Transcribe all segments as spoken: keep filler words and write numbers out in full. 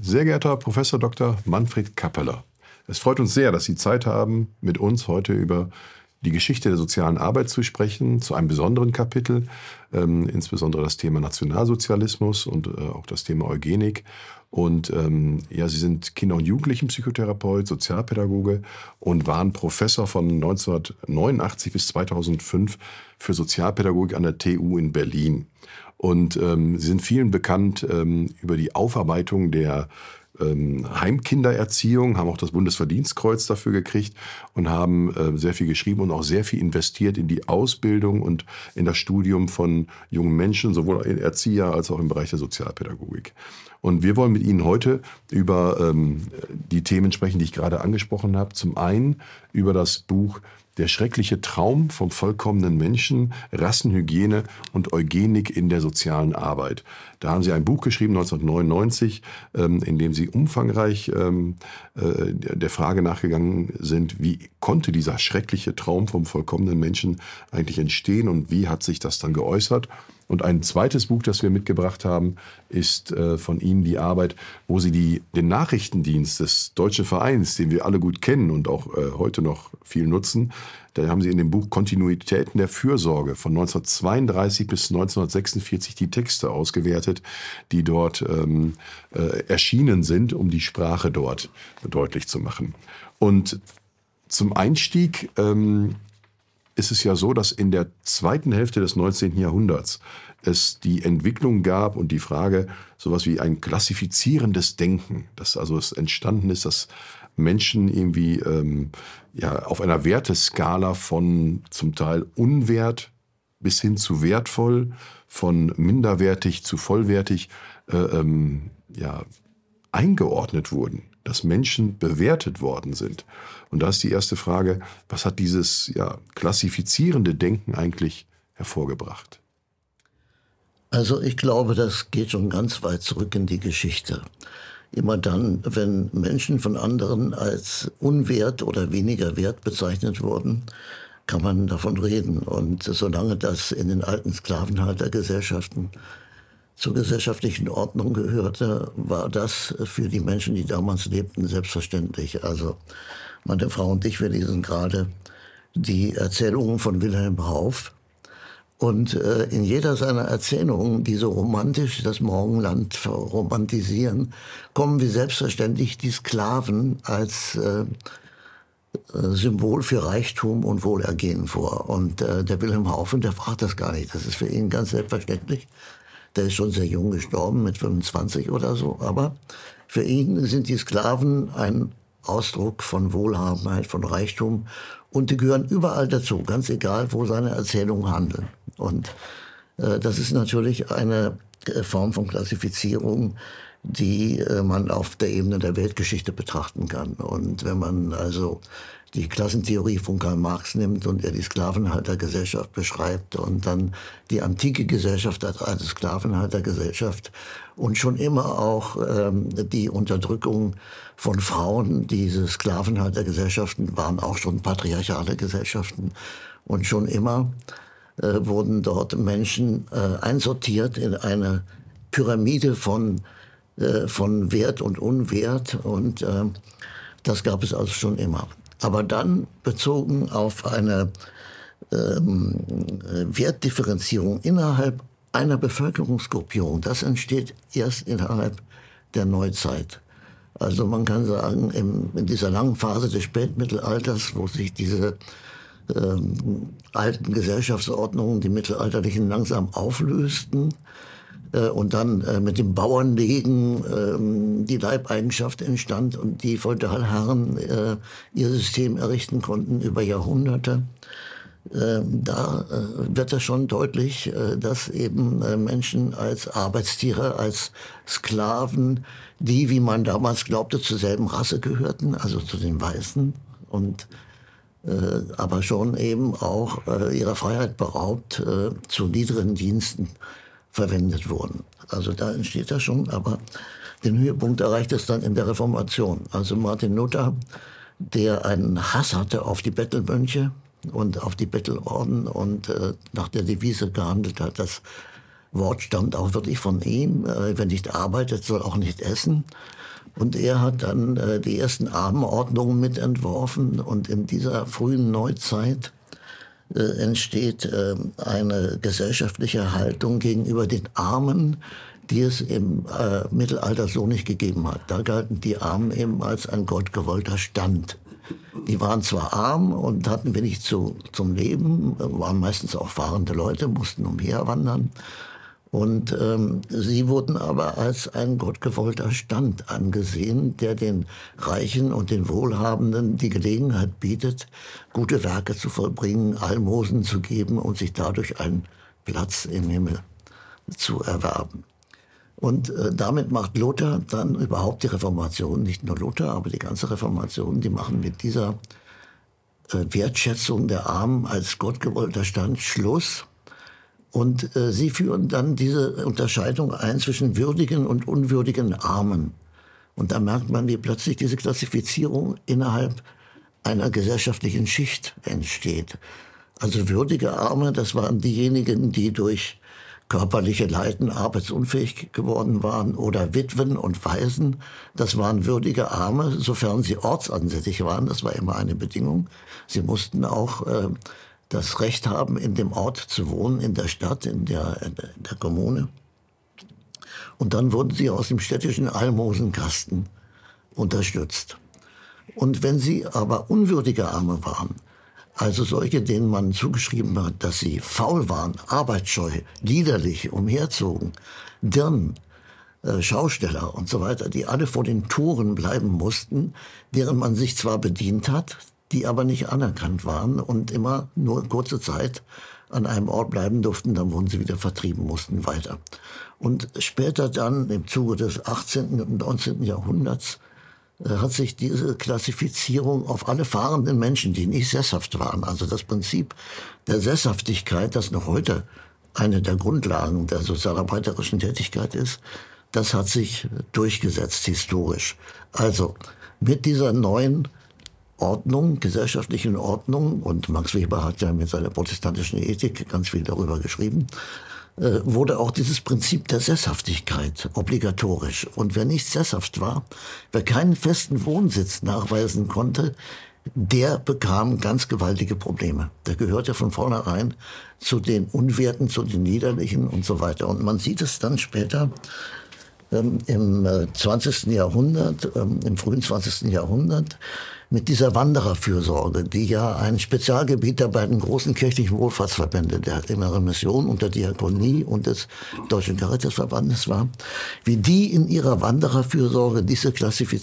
Sehr geehrter Herr Professor Doktor Manfred Kappeler, es freut uns sehr, dass Sie Zeit haben, mit uns heute über die Geschichte der sozialen Arbeit zu sprechen, zu einem besonderen Kapitel, ähm, insbesondere das Thema Nationalsozialismus und äh, auch das Thema Eugenik. Und ähm, ja, Sie sind Kinder- und Jugendlichenpsychotherapeut, Sozialpädagoge und waren Professor von neunzehnhundertneunundachtzig bis zweitausendfünf für Sozialpädagogik an der T U in Berlin. Und ähm, Sie sind vielen bekannt ähm, über die Aufarbeitung der ähm, Heimkindererziehung, haben auch das Bundesverdienstkreuz dafür gekriegt und haben äh, sehr viel geschrieben und auch sehr viel investiert in die Ausbildung und in das Studium von jungen Menschen, sowohl in Erzieher als auch im Bereich der Sozialpädagogik. Und wir wollen mit Ihnen heute über ähm, die Themen sprechen, die ich gerade angesprochen habe. Zum einen über das Buch Der schreckliche Traum vom vollkommenen Menschen, Rassenhygiene und Eugenik in der sozialen Arbeit. Da haben Sie ein Buch geschrieben, neunzehnhundertneunundneunzig, ähm, in dem Sie umfangreich ähm, äh, der Frage nachgegangen sind, wie konnte dieser schreckliche Traum vom vollkommenen Menschen eigentlich entstehen und wie hat sich das dann geäußert? Und ein zweites Buch, das wir mitgebracht haben, ist äh, von Ihnen die Arbeit, wo Sie die, den Nachrichtendienst des Deutschen Vereins, den wir alle gut kennen und auch äh, heute noch viel nutzen, da haben Sie in dem Buch Kontinuitäten der Fürsorge von neunzehnhundertzweiunddreißig bis neunzehnhundertsechsundvierzig die Texte ausgewertet, die dort ähm, äh, erschienen sind, um die Sprache dort deutlich zu machen. Und zum Einstieg ähm, ist es ja so, dass in der zweiten Hälfte des neunzehnten Jahrhunderts es die Entwicklung gab und die Frage, sowas wie ein klassifizierendes Denken, dass also es entstanden ist, dass Menschen irgendwie ähm, ja, auf einer Werteskala von zum Teil unwert bis hin zu wertvoll, von minderwertig zu vollwertig äh, ähm, ja, eingeordnet wurden, dass Menschen bewertet worden sind. Und da ist die erste Frage, was hat dieses ja, klassifizierende Denken eigentlich hervorgebracht? Also ich glaube, das geht schon ganz weit zurück in die Geschichte. Immer dann, wenn Menschen von anderen als unwert oder weniger wert bezeichnet wurden, kann man davon reden. Und solange das in den alten Sklavenhaltergesellschaften zur gesellschaftlichen Ordnung gehörte, war das für die Menschen, die damals lebten, selbstverständlich. Also meine Frau und ich, wir lesen gerade die Erzählungen von Wilhelm Hauff. Und äh, in jeder seiner Erzählungen, die so romantisch das Morgenland romantisieren, kommen wie selbstverständlich die Sklaven als äh, Symbol für Reichtum und Wohlergehen vor. Und äh, der Wilhelm Hauff, der fragt das gar nicht. Das ist für ihn ganz selbstverständlich. Der ist schon sehr jung gestorben, mit fünfundzwanzig oder so. Aber für ihn sind die Sklaven ein Ausdruck von Wohlhabenheit, von Reichtum. Und die gehören überall dazu, ganz egal, wo seine Erzählungen handeln. Und äh, das ist natürlich eine Form von Klassifizierung, die äh, man auf der Ebene der Weltgeschichte betrachten kann. Und wenn man also die Klassentheorie von Karl Marx nimmt und er die Sklavenhaltergesellschaft beschreibt und dann die antike Gesellschaft als eine Sklavenhaltergesellschaft und schon immer auch ähm, die Unterdrückung von Frauen, diese Sklavenhaltergesellschaften waren auch schon patriarchale Gesellschaften und schon immer äh, wurden dort Menschen äh, einsortiert in eine Pyramide von, äh, von Wert und Unwert und äh, das gab es also schon immer. Aber dann bezogen auf eine ähm, Wertdifferenzierung innerhalb einer Bevölkerungsgruppierung, das entsteht erst innerhalb der Neuzeit. Also man kann sagen, im, in dieser langen Phase des Spätmittelalters, wo sich diese ähm, alten Gesellschaftsordnungen, die mittelalterlichen, langsam auflösten, und dann äh, mit dem Bauernlegen äh, die Leibeigenschaft entstand und die Feudalherren äh, ihr System errichten konnten über Jahrhunderte. Äh, da äh, wird das schon deutlich, äh, dass eben äh, Menschen als Arbeitstiere, als Sklaven, die, wie man damals glaubte, zur selben Rasse gehörten, also zu den Weißen, und äh, aber schon eben auch äh, ihrer Freiheit beraubt äh, zu niederen Diensten verwendet wurden. Also da entsteht das schon, aber den Höhepunkt erreicht es dann in der Reformation. Also Martin Luther, der einen Hass hatte auf die Bettelmönche und auf die Bettelorden und äh, nach der Devise gehandelt hat, das Wort stammt auch wirklich von ihm, äh, wer nicht arbeitet, soll auch nicht essen. Und er hat dann äh, die ersten Armenordnungen mitentworfen. Und in dieser frühen Neuzeit äh, entsteht äh, eine gesellschaftliche Haltung gegenüber den Armen, die es im äh, Mittelalter so nicht gegeben hat. Da galten die Armen eben als ein gottgewollter Stand. Die waren zwar arm und hatten wenig zu, zum Leben, waren meistens auch fahrende Leute, mussten umherwandern. Und ähm, sie wurden aber als ein gottgewollter Stand angesehen, der den Reichen und den Wohlhabenden die Gelegenheit bietet, gute Werke zu vollbringen, Almosen zu geben und sich dadurch einen Platz im Himmel zu erwerben. Und äh, damit macht Luther dann überhaupt die Reformation, nicht nur Luther, aber die ganze Reformation, die machen mit dieser äh, Wertschätzung der Armen als gottgewollter Stand Schluss. Und äh, sie führen dann diese Unterscheidung ein zwischen würdigen und unwürdigen Armen. Und da merkt man, wie plötzlich diese Klassifizierung innerhalb einer gesellschaftlichen Schicht entsteht. Also würdige Arme, das waren diejenigen, die durch körperliche Leiden arbeitsunfähig geworden waren, oder Witwen und Waisen, das waren würdige Arme, sofern sie ortsansässig waren, das war immer eine Bedingung. Sie mussten auch äh, das Recht haben, in dem Ort zu wohnen, in der Stadt, in der, in der Kommune. Und dann wurden sie aus dem städtischen Almosenkasten unterstützt. Und wenn sie aber unwürdige Arme waren, also solche, denen man zugeschrieben hat, dass sie faul waren, arbeitsscheu, liederlich umherzogen, Dirnen, äh, Schausteller und so weiter, die alle vor den Toren bleiben mussten, deren man sich zwar bedient hat, die aber nicht anerkannt waren und immer nur kurze Zeit an einem Ort bleiben durften, dann wurden sie wieder vertrieben, mussten weiter. Und später dann, im Zuge des achtzehnten und neunzehnten Jahrhunderts, hat sich diese Klassifizierung auf alle fahrenden Menschen, die nicht sesshaft waren, also das Prinzip der Sesshaftigkeit, das noch heute eine der Grundlagen der sozialarbeiterischen Tätigkeit ist, das hat sich durchgesetzt historisch. Also mit dieser neuen Ordnung, gesellschaftlichen Ordnung, und Max Weber hat ja mit seiner protestantischen Ethik ganz viel darüber geschrieben, wurde auch dieses Prinzip der Sesshaftigkeit obligatorisch. Und wer nicht sesshaft war, wer keinen festen Wohnsitz nachweisen konnte, der bekam ganz gewaltige Probleme. Der gehörte von vornherein zu den Unwerten, zu den Niederlichen und so weiter. Und man sieht es dann später ähm, im zwanzigsten Jahrhundert, ähm, im frühen zwanzigsten Jahrhundert, mit dieser Wandererfürsorge, die ja ein Spezialgebiet der beiden großen kirchlichen Wohlfahrtsverbände, der Inneren Mission und der Diakonie und des Deutschen Caritasverbandes war, wie die in ihrer Wandererfürsorge diese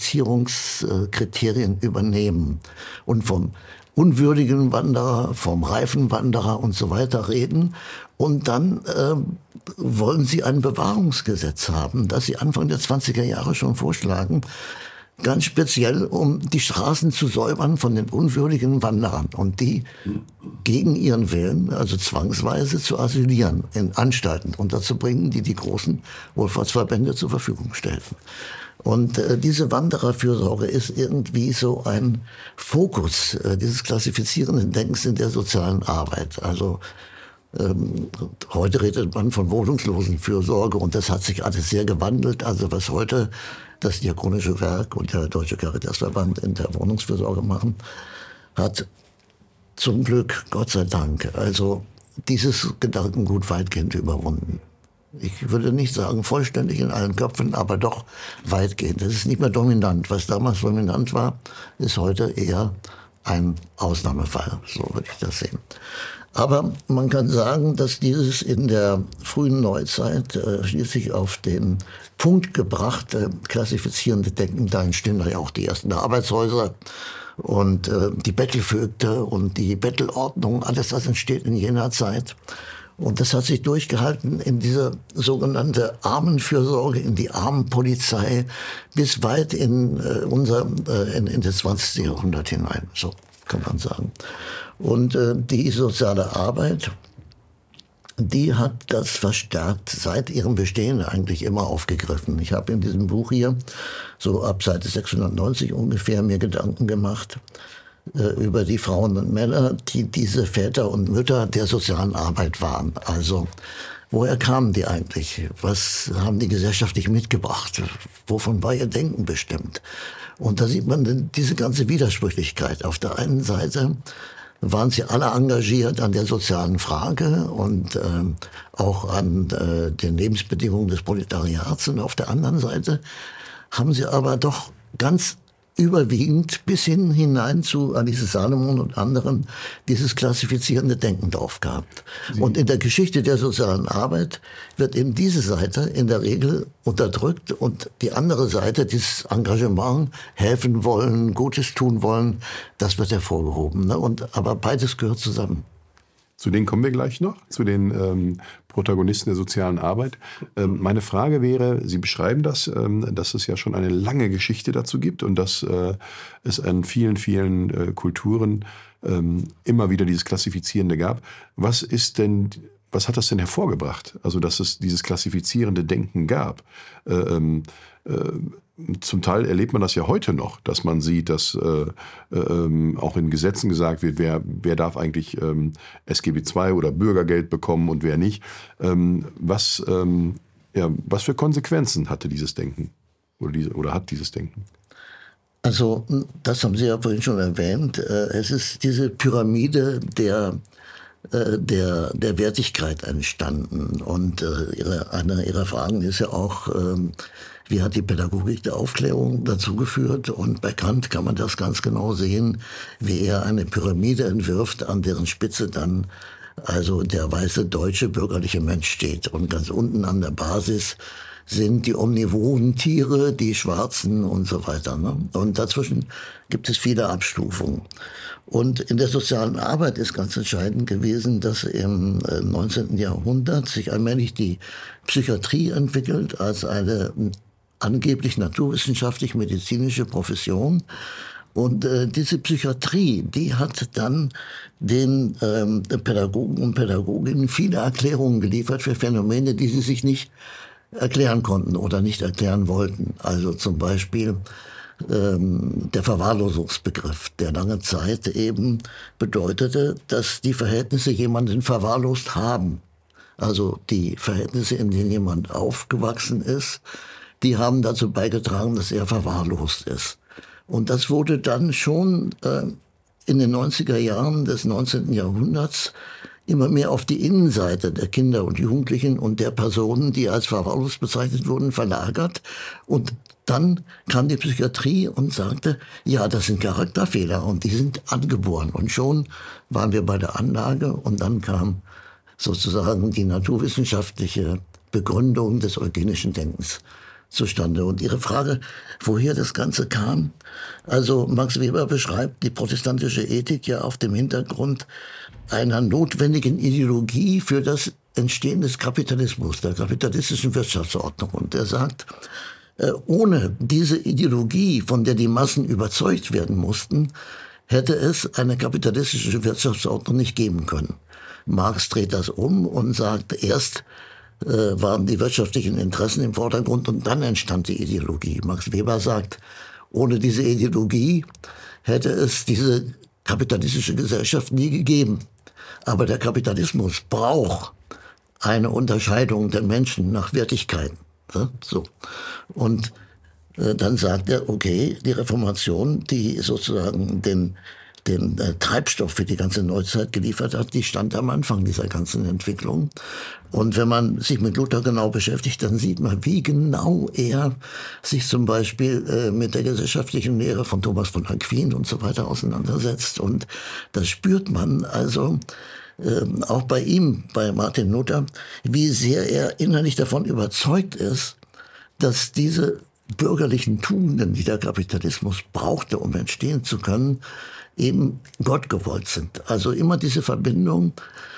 Klassifizierungskriterien übernehmen und vom unwürdigen Wanderer, vom reifen Wanderer und so weiter reden. Und dann äh, wollen sie ein Bewahrungsgesetz haben, das sie Anfang der zwanziger Jahre schon vorschlagen, ganz speziell, um die Straßen zu säubern von den unwürdigen Wanderern und die gegen ihren Willen, also zwangsweise zu asylieren, in Anstalten unterzubringen, die die großen Wohlfahrtsverbände zur Verfügung stellten. Und äh, diese Wandererfürsorge ist irgendwie so ein Fokus äh, dieses klassifizierenden Denkens in der sozialen Arbeit. Also ähm, heute redet man von Wohnungslosenfürsorge und das hat sich alles sehr gewandelt. Also was heute das Diakonische Werk und der Deutsche Caritasverband in der Wohnungsfürsorge machen, hat zum Glück, Gott sei Dank, also dieses Gedankengut weitgehend überwunden. Ich würde nicht sagen vollständig in allen Köpfen, aber doch weitgehend. Es ist nicht mehr dominant. Was damals dominant war, ist heute eher ein Ausnahmefall. So würde ich das sehen. Aber man kann sagen, dass dieses in der frühen Neuzeit äh, schließlich auf den Punkt gebrachte klassifizierende Denken, da entstehen ja auch die ersten Arbeitshäuser und äh, die Bettelvögte und die Bettelordnung, alles das entsteht in jener Zeit. Und das hat sich durchgehalten in diese sogenannte Armenfürsorge, in die Armenpolizei, bis weit in äh, unser, äh, in, in das zwanzigste Jahrhundert hinein, so kann man sagen. Und äh, die soziale Arbeit, die hat das verstärkt seit ihrem Bestehen eigentlich immer aufgegriffen. Ich habe in diesem Buch hier, so ab Seite sechshundertneunzig ungefähr, mir Gedanken gemacht äh, über die Frauen und Männer, die diese Väter und Mütter der sozialen Arbeit waren. Also woher kamen die eigentlich? Was haben die gesellschaftlich mitgebracht? Wovon war ihr Denken bestimmt? Und da sieht man diese ganze Widersprüchlichkeit. Auf der einen Seite waren sie alle engagiert an der sozialen Frage und äh, auch an äh, den Lebensbedingungen des Proletariats. Und auf der anderen Seite haben sie aber doch ganz überwiegend bis hin hinein zu Alice Salomon und anderen dieses klassifizierende Denken drauf gehabt. Sie und in der Geschichte der sozialen Arbeit wird eben diese Seite in der Regel unterdrückt und die andere Seite, dieses Engagement, helfen wollen, Gutes tun wollen, das wird hervorgehoben. Ne? Und, aber beides gehört zusammen. Zu denen kommen wir gleich noch, zu den ähm, Protagonisten der sozialen Arbeit. Ähm, meine Frage wäre, Sie beschreiben das, ähm, dass es ja schon eine lange Geschichte dazu gibt und dass äh, es an vielen, vielen äh, Kulturen ähm, immer wieder dieses Klassifizierende gab. Was ist denn, was hat das denn hervorgebracht? Also, dass es dieses klassifizierende Denken gab. Äh, ähm, äh, Zum Teil erlebt man das ja heute noch, dass man sieht, dass äh, äh, auch in Gesetzen gesagt wird, wer, wer darf eigentlich ähm, S G B zwei oder Bürgergeld bekommen und wer nicht. Ähm, was, ähm, ja, was für Konsequenzen hatte dieses Denken oder, diese, oder hat dieses Denken? Also das haben Sie ja vorhin schon erwähnt. Es ist diese Pyramide der Der, der Wertigkeit entstanden. Und äh, ihre, eine ihrer Fragen ist ja auch, ähm, wie hat die Pädagogik der Aufklärung dazu geführt? Und bei Kant kann man das ganz genau sehen, wie er eine Pyramide entwirft, an deren Spitze dann also der weiße deutsche bürgerliche Mensch steht. Und ganz unten an der Basis sind die omnivoren Tiere, die Schwarzen und so weiter. Ne? Und dazwischen gibt es viele Abstufungen. Und in der sozialen Arbeit ist ganz entscheidend gewesen, dass im neunzehnten Jahrhundert sich allmählich die Psychiatrie entwickelt als eine angeblich naturwissenschaftlich-medizinische Profession. Und äh, diese Psychiatrie, die hat dann den ähm, Pädagogen und Pädagoginnen viele Erklärungen geliefert für Phänomene, die sie sich nicht erklären konnten oder nicht erklären wollten. Also zum Beispiel ähm, der Verwahrlosungsbegriff, der lange Zeit eben bedeutete, dass die Verhältnisse jemanden verwahrlost haben. Also die Verhältnisse, in denen jemand aufgewachsen ist, die haben dazu beigetragen, dass er verwahrlost ist. Und das wurde dann schon äh, in den neunziger Jahren des neunzehnten Jahrhunderts immer mehr auf die Innenseite der Kinder und Jugendlichen und der Personen, die als verwahrlost bezeichnet wurden, verlagert. Und dann kam die Psychiatrie und sagte, ja, das sind Charakterfehler und die sind angeboren. Und schon waren wir bei der Anlage und dann kam sozusagen die naturwissenschaftliche Begründung des eugenischen Denkens zustande. Und Ihre Frage, woher das Ganze kam? Also Max Weber beschreibt die protestantische Ethik ja auf dem Hintergrund einer notwendigen Ideologie für das Entstehen des Kapitalismus, der kapitalistischen Wirtschaftsordnung. Und er sagt, äh, ohne diese Ideologie, von der die Massen überzeugt werden mussten, hätte es eine kapitalistische Wirtschaftsordnung nicht geben können. Marx dreht das um und sagt, erst äh, waren die wirtschaftlichen Interessen im Vordergrund und dann entstand die Ideologie. Max Weber sagt, ohne diese Ideologie hätte es diese kapitalistische Gesellschaft nie gegeben. Aber der Kapitalismus braucht eine Unterscheidung der Menschen nach Wertigkeiten. Ja, so. Und äh, dann sagt er, okay, die Reformation, die sozusagen den, den äh, Treibstoff für die ganze Neuzeit geliefert hat, die stand am Anfang dieser ganzen Entwicklung. Und wenn man sich mit Luther genau beschäftigt, dann sieht man, wie genau er sich zum Beispiel äh, mit der gesellschaftlichen Lehre von Thomas von Aquin und so weiter auseinandersetzt. Und das spürt man also äh, auch bei ihm, bei Martin Luther, wie sehr er innerlich davon überzeugt ist, dass diese bürgerlichen Tugenden, die der Kapitalismus brauchte, um entstehen zu können, eben Gott gewollt sind. Also immer diese Verbindung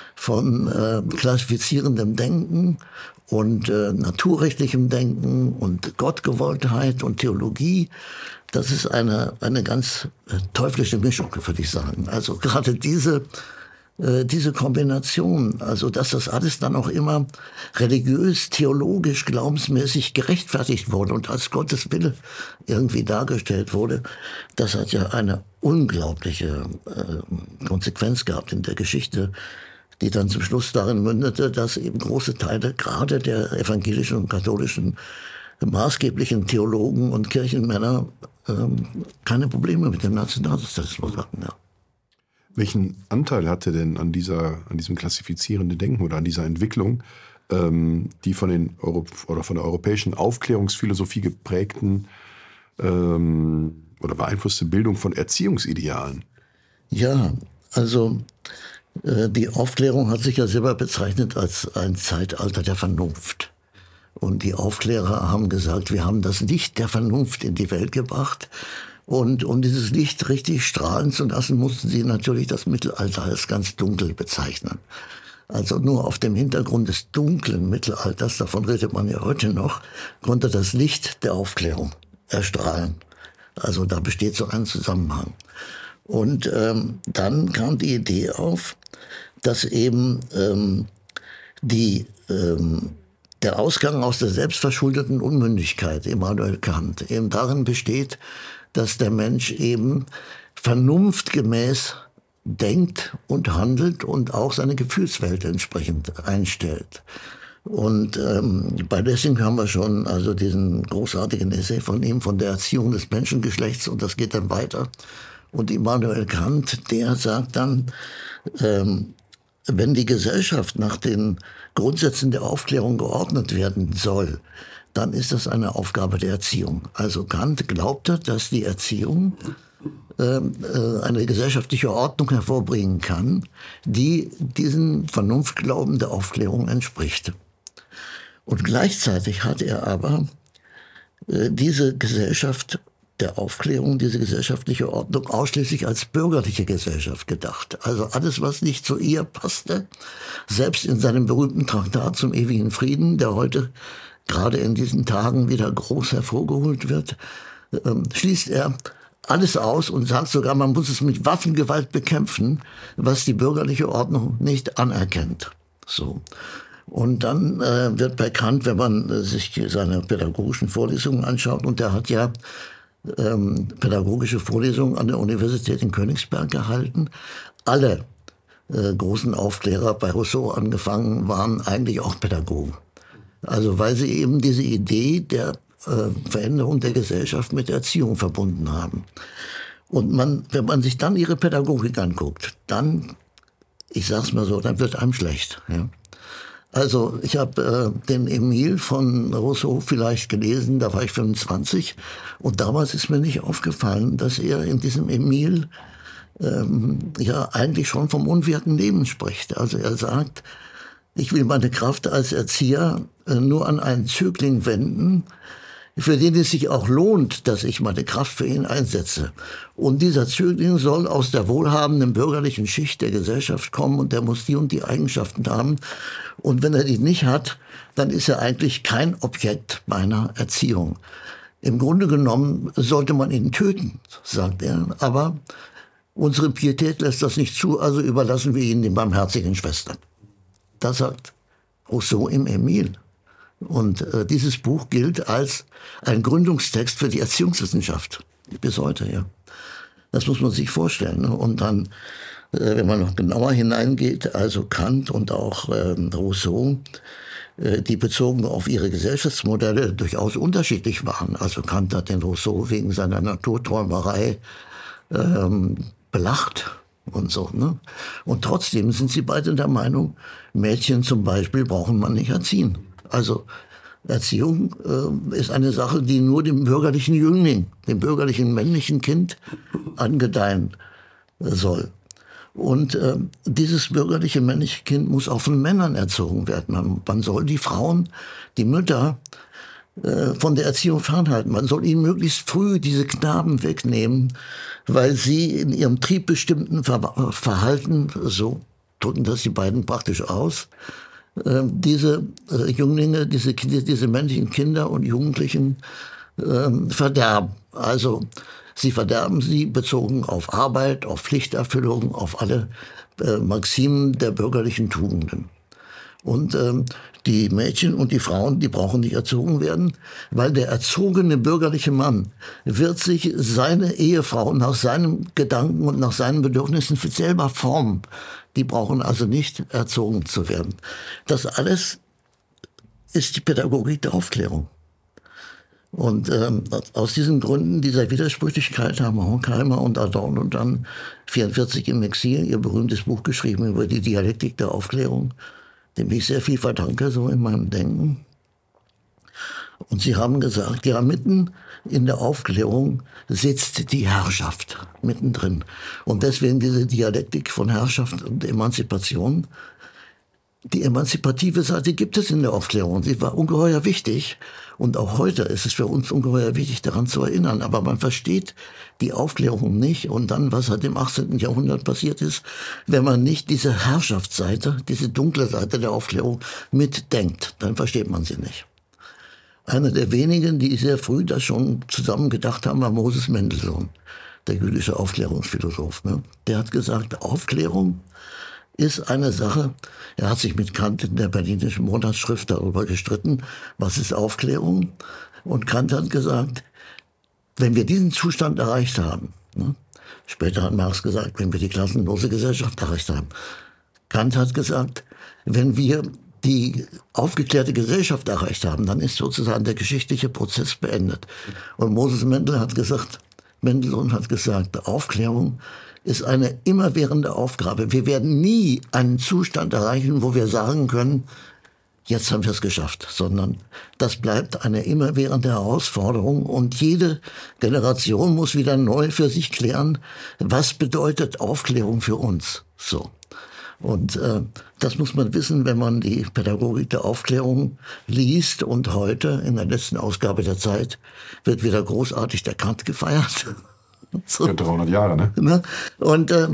von äh, klassifizierendem Denken und äh, naturrechtlichem Denken und Gottgewolltheit und Theologie, das ist eine, eine ganz äh, teuflische Mischung, würde ich sagen. Also gerade diese, äh, diese Kombination, also dass das alles dann auch immer religiös, theologisch, glaubensmäßig gerechtfertigt wurde und als Gottes Wille irgendwie dargestellt wurde, das hat ja eine unglaubliche äh, Konsequenz gehabt in der Geschichte die dann zum Schluss darin mündete, dass eben große Teile gerade der evangelischen und katholischen maßgeblichen Theologen und Kirchenmänner ähm, keine Probleme mit dem Nationalsozialismus hatten. Ja. Welchen Anteil hatte denn an dieser, an diesem klassifizierenden Denken oder an dieser Entwicklung ähm, die von den Euro oder von der europäischen Aufklärungsphilosophie geprägten ähm, oder beeinflusste Bildung von Erziehungsidealen? Ja, also äh, die Aufklärung hat sich ja selber bezeichnet als ein Zeitalter der Vernunft. Und die Aufklärer haben gesagt, wir haben das Licht der Vernunft in die Welt gebracht. Und um dieses Licht richtig strahlen zu lassen, mussten sie natürlich das Mittelalter als ganz dunkel bezeichnen. Also nur auf dem Hintergrund des dunklen Mittelalters, davon redet man ja heute noch, konnte das Licht der Aufklärung erstrahlen. Also da besteht so ein Zusammenhang. Und ähm, dann kam die Idee auf, dass eben ähm, die, ähm, der Ausgang aus der selbstverschuldeten Unmündigkeit, Immanuel Kant, eben darin besteht, dass der Mensch eben vernunftgemäß denkt und handelt und auch seine Gefühlswelt entsprechend einstellt. Und ähm, bei Lessing haben wir schon also diesen großartigen Essay von ihm, von der Erziehung des Menschengeschlechts, und das geht dann weiter. Und Immanuel Kant, der sagt dann, ähm, wenn die Gesellschaft nach den Grundsätzen der Aufklärung geordnet werden soll, dann ist das eine Aufgabe der Erziehung. Also Kant glaubte, dass die Erziehung äh, eine gesellschaftliche Ordnung hervorbringen kann, die diesen Vernunftglauben der Aufklärung entspricht. Und gleichzeitig hat er aber äh, diese Gesellschaft der Aufklärung, diese gesellschaftliche Ordnung ausschließlich als bürgerliche Gesellschaft gedacht. Also alles, was nicht zu ihr passte, selbst in seinem berühmten Traktat zum ewigen Frieden, der heute gerade in diesen Tagen wieder groß hervorgeholt wird, ähm, schließt er alles aus und sagt sogar, man muss es mit Waffengewalt bekämpfen, was die bürgerliche Ordnung nicht anerkennt. So. Und dann äh, wird bei Kant, wenn man äh, sich seine pädagogischen Vorlesungen anschaut, und der hat ja ähm, pädagogische Vorlesungen an der Universität in Königsberg gehalten, alle äh, großen Aufklärer, bei Rousseau angefangen, waren eigentlich auch Pädagogen. Also weil sie eben diese Idee der äh, Veränderung der Gesellschaft mit Erziehung verbunden haben. Und man, wenn man sich dann ihre Pädagogik anguckt, dann, ich sag's mal so, dann wird einem schlecht. Ja. Also ich habe äh, den Emile von Rousseau vielleicht gelesen, da war ich fünfundzwanzig. Und damals ist mir nicht aufgefallen, dass er in diesem Emile ähm, ja eigentlich schon vom unwerten Leben spricht. Also er sagt, ich will meine Kraft als Erzieher äh, nur an einen Zögling wenden, für den es sich auch lohnt, dass ich meine Kraft für ihn einsetze. Und dieser Zögling soll aus der wohlhabenden bürgerlichen Schicht der Gesellschaft kommen und der muss die und die Eigenschaften haben. Und wenn er die nicht hat, dann ist er eigentlich kein Objekt meiner Erziehung. Im Grunde genommen sollte man ihn töten, sagt er, aber unsere Pietät lässt das nicht zu, also überlassen wir ihn den barmherzigen Schwestern. Das sagt Rousseau im Emile. Und äh, dieses Buch gilt als ein Gründungstext für die Erziehungswissenschaft. Bis heute, ja. Das muss man sich vorstellen. Ne? Und dann, äh, wenn man noch genauer hineingeht, also Kant und auch äh, Rousseau, äh, die bezogen auf ihre Gesellschaftsmodelle durchaus unterschiedlich waren. Also Kant hat den Rousseau wegen seiner Naturträumerei ähm, belacht und so. Ne? Und trotzdem sind sie beide der Meinung, Mädchen zum Beispiel brauchen man nicht erziehen. Also Erziehung äh, ist eine Sache, die nur dem bürgerlichen Jüngling, dem bürgerlichen männlichen Kind angedeihen äh, soll. Und äh, dieses bürgerliche männliche Kind muss auch von Männern erzogen werden. Man, man soll die Frauen, die Mütter äh, von der Erziehung fernhalten. Man soll ihnen möglichst früh diese Knaben wegnehmen, weil sie in ihrem triebbestimmten Ver- Verhalten, so drücken das die beiden praktisch aus, diese äh, Jünglinge, diese, diese männlichen Kinder und Jugendlichen äh, verderben. Also sie verderben sie bezogen auf Arbeit, auf Pflichterfüllung, auf alle äh, Maximen der bürgerlichen Tugenden. Und ähm, die Mädchen und die Frauen, die brauchen nicht erzogen werden, weil der erzogene bürgerliche Mann wird sich seine Ehefrau nach seinem Gedanken und nach seinen Bedürfnissen selber formen. Die brauchen also nicht erzogen zu werden. Das alles ist die Pädagogik der Aufklärung. Und ähm, aus diesen Gründen dieser Widersprüchlichkeit haben Horkheimer und Adorno dann vierundvierzig im Exil ihr berühmtes Buch geschrieben über die Dialektik der Aufklärung, dem ich sehr viel verdanke, so in meinem Denken. Und sie haben gesagt, ja, mitten in der Aufklärung sitzt die Herrschaft mittendrin. Und deswegen diese Dialektik von Herrschaft und Emanzipation. Die emanzipative Seite gibt es in der Aufklärung. Sie war ungeheuer wichtig. Und auch heute ist es für uns ungeheuer wichtig, daran zu erinnern. Aber man versteht die Aufklärung nicht. Und dann, was seit dem achtzehnten Jahrhundert passiert ist, wenn man nicht diese Herrschaftsseite, diese dunkle Seite der Aufklärung mitdenkt, dann versteht man sie nicht. Einer der wenigen, die sehr früh das schon zusammen gedacht haben, war Moses Mendelssohn, der jüdische Aufklärungsphilosoph. Ne? Der hat gesagt, Aufklärung ist eine Sache, er hat sich mit Kant in der Berlinischen Monatsschrift darüber gestritten, was ist Aufklärung? Und Kant hat gesagt, wenn wir diesen Zustand erreicht haben, ne? Später hat Marx gesagt, wenn wir die klassenlose Gesellschaft erreicht haben. Kant hat gesagt, wenn wir die aufgeklärte Gesellschaft erreicht haben, dann ist sozusagen der geschichtliche Prozess beendet. Und Moses Mendel hat gesagt, Mendelssohn hat gesagt, Aufklärung ist eine immerwährende Aufgabe. Wir werden nie einen Zustand erreichen, wo wir sagen können, jetzt haben wir es geschafft, sondern das bleibt eine immerwährende Herausforderung und jede Generation muss wieder neu für sich klären, was bedeutet Aufklärung für uns. So. Und äh, das muss man wissen, wenn man die Pädagogik der Aufklärung liest. Und heute, in der letzten Ausgabe der Zeit, wird wieder großartig der Kant gefeiert. So. Ja, dreihundert Jahre, ne? Und äh,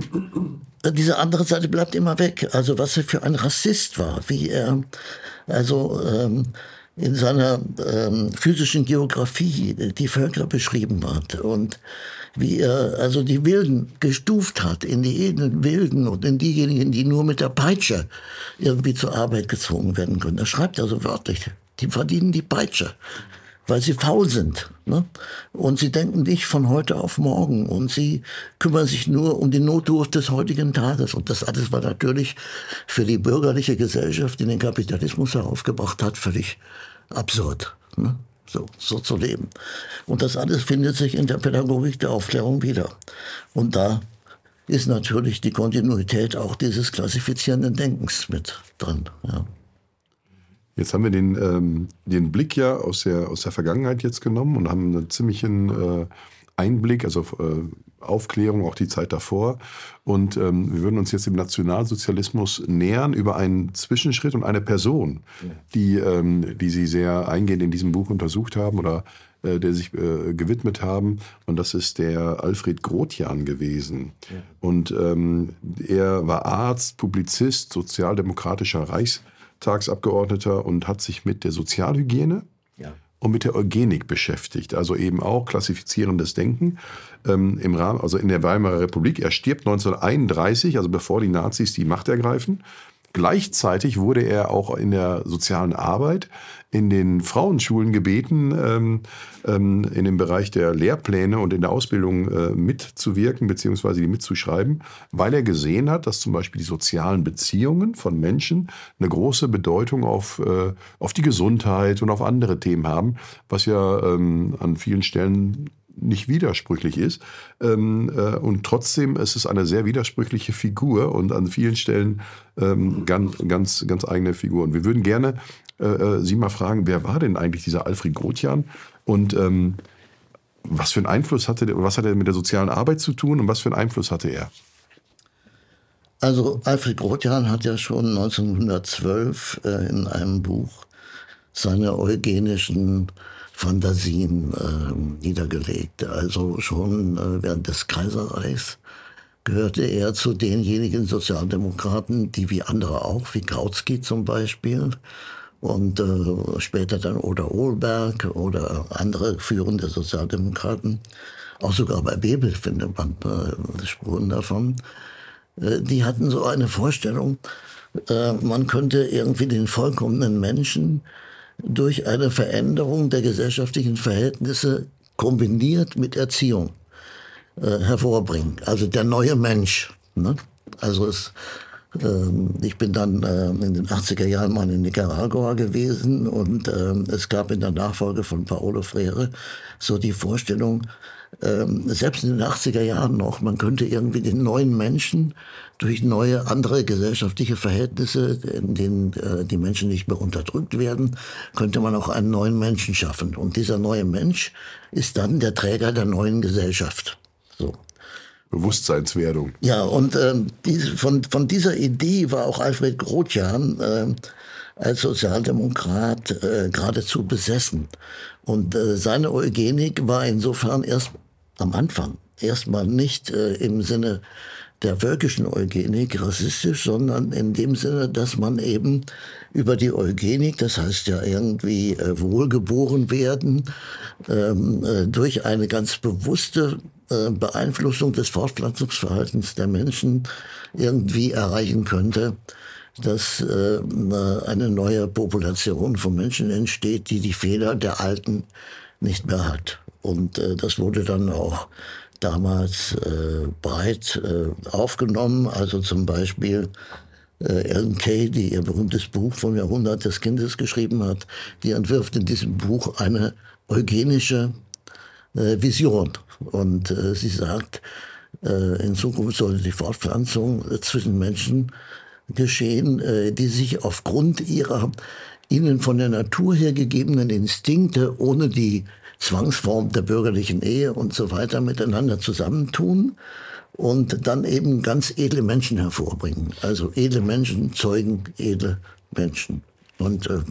diese andere Seite bleibt immer weg. Also was er für ein Rassist war, wie er also ähm, in seiner ähm, physischen Geografie die Völker beschrieben hat und wie er also die Wilden gestuft hat in die edlen Wilden und in diejenigen, die nur mit der Peitsche irgendwie zur Arbeit gezwungen werden können. Das schreibt er so wörtlich. Die verdienen die Peitsche, weil sie faul sind. Ne? Und sie denken nicht von heute auf morgen. Und sie kümmern sich nur um die Notdurft des heutigen Tages. Und das alles war natürlich für die bürgerliche Gesellschaft, die den Kapitalismus heraufgebracht hat, völlig absurd. Ne? So, so zu leben. Und das alles findet sich in der Pädagogik der Aufklärung wieder. Und da ist natürlich die Kontinuität auch dieses klassifizierenden Denkens mit drin. Ja. Jetzt haben wir den, ähm, den Blick ja aus der, aus der Vergangenheit jetzt genommen und haben einen ziemlichen äh, Einblick, also äh, Aufklärung, auch die Zeit davor. Und ähm, wir würden uns jetzt dem Nationalsozialismus nähern über einen Zwischenschritt und eine Person, ja. die, ähm, die Sie sehr eingehend in diesem Buch untersucht haben oder äh, der sich äh, gewidmet haben. Und das ist der Alfred Grotian gewesen. Ja. Und ähm, er war Arzt, Publizist, sozialdemokratischer Reichstagsabgeordneter und hat sich mit der Sozialhygiene ja. und mit der Eugenik beschäftigt, also eben auch klassifizierendes Denken ähm, im Rahmen, also in der Weimarer Republik. Er stirbt neunzehnhunderteinunddreißig, also bevor die Nazis die Macht ergreifen. Gleichzeitig wurde er auch in der sozialen Arbeit in den Frauenschulen gebeten, ähm, ähm, in dem Bereich der Lehrpläne und in der Ausbildung äh, mitzuwirken bzw. die mitzuschreiben, weil er gesehen hat, dass zum Beispiel die sozialen Beziehungen von Menschen eine große Bedeutung auf, äh, auf die Gesundheit und auf andere Themen haben, was ja ähm, an vielen Stellen nicht widersprüchlich ist. Ähm, äh, und trotzdem ist es eine sehr widersprüchliche Figur und an vielen Stellen ähm, ganz, ganz, ganz eigene Figur. Und wir würden gerne äh, Sie mal fragen, wer war denn eigentlich dieser Alfred Grotian und ähm, was für einen Einfluss hatte der, was hat er mit der sozialen Arbeit zu tun und was für einen Einfluss hatte er? Also Alfred Grotian hat ja schon neunzehnhundertzwölf äh, in einem Buch seine eugenischen Fantasien äh, niedergelegt. Also schon äh, während des Kaiserreichs gehörte er zu denjenigen Sozialdemokraten, die wie andere auch, wie Kautsky zum Beispiel und äh, später dann Oda Ohlberg oder andere führende Sozialdemokraten, auch sogar bei Bebel findet man äh, Spuren davon, äh, die hatten so eine Vorstellung, äh, man könnte irgendwie den vollkommenen Menschen durch eine Veränderung der gesellschaftlichen Verhältnisse kombiniert mit Erziehung äh, hervorbringen. Also der neue Mensch. Ne? Also es, ähm, ich bin dann äh, in den achtziger Jahren mal in Nicaragua gewesen und äh, es gab in der Nachfolge von Paulo Freire so die Vorstellung, ähm, selbst in den achtziger Jahren noch, man könnte irgendwie den neuen Menschen durch neue, andere gesellschaftliche Verhältnisse, in denen äh, die Menschen nicht mehr unterdrückt werden, könnte man auch einen neuen Menschen schaffen. Und dieser neue Mensch ist dann der Träger der neuen Gesellschaft. So. Bewusstseinswerdung. Ja, und ähm, diese, von, von dieser Idee war auch Alfred Grotian äh, als Sozialdemokrat äh, geradezu besessen. Und äh, seine Eugenik war insofern erst am Anfang erstmal nicht äh, im Sinne der völkischen Eugenik rassistisch, sondern in dem Sinne, dass man eben über die Eugenik, das heißt ja irgendwie äh, wohlgeboren werden, ähm, äh, durch eine ganz bewusste äh, Beeinflussung des Fortpflanzungsverhaltens der Menschen irgendwie erreichen könnte, dass äh, eine neue Population von Menschen entsteht, die die Fehler der Alten nicht mehr hat. Und äh, das wurde dann auch damals äh, breit äh, aufgenommen. Also zum Beispiel äh, Ellen Key, die ihr berühmtes Buch vom Jahrhundert des Kindes geschrieben hat, die entwirft in diesem Buch eine eugenische äh, Vision. Und äh, sie sagt, äh, in Zukunft sollte die Fortpflanzung äh, zwischen Menschen geschehen, äh, die sich aufgrund ihrer ihnen von der Natur her gegebenen Instinkte ohne die Zwangsform der bürgerlichen Ehe und so weiter miteinander zusammentun und dann eben ganz edle Menschen hervorbringen. Also edle Menschen zeugen edle Menschen. Und, äh,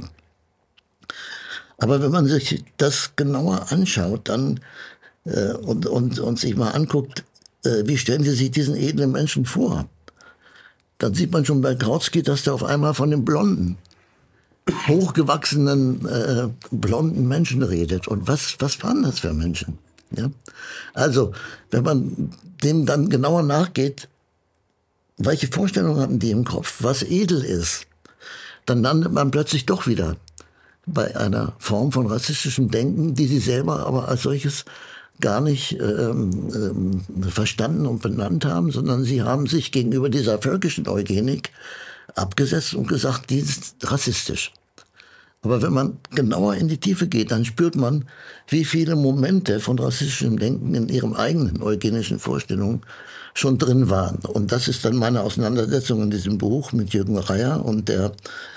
aber wenn man sich das genauer anschaut dann äh, und, und, und sich mal anguckt, äh, wie stellen Sie sich diesen edlen Menschen vor, dann sieht man schon bei Kautsky, dass der auf einmal von dem Blonden, hochgewachsenen, äh, blonden Menschen redet. Und was, was waren das für Menschen? Ja? Also, wenn man dem dann genauer nachgeht, welche Vorstellungen hatten die im Kopf, was edel ist, dann landet man plötzlich doch wieder bei einer Form von rassistischem Denken, die sie selber aber als solches gar nicht ähm, ähm, verstanden und benannt haben, sondern sie haben sich gegenüber dieser völkischen Eugenik abgesetzt und gesagt, die ist rassistisch. Aber wenn man genauer in die Tiefe geht, dann spürt man, wie viele Momente von rassistischem Denken in ihren eigenen eugenischen Vorstellungen schon drin waren. Und das ist dann meine Auseinandersetzung in diesem Buch mit Jürgen Reyer und der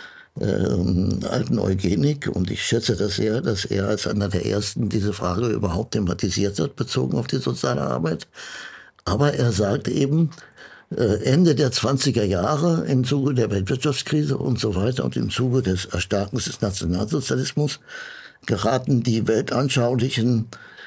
äh, alten Eugenik. Und ich schätze das sehr, dass er als einer der Ersten diese Frage überhaupt thematisiert hat, bezogen auf die soziale Arbeit. Aber er sagt eben, Ende der zwanziger Jahre im Zuge der Weltwirtschaftskrise und so weiter und im Zuge des Erstarkens des Nationalsozialismus geraten die weltanschaulichen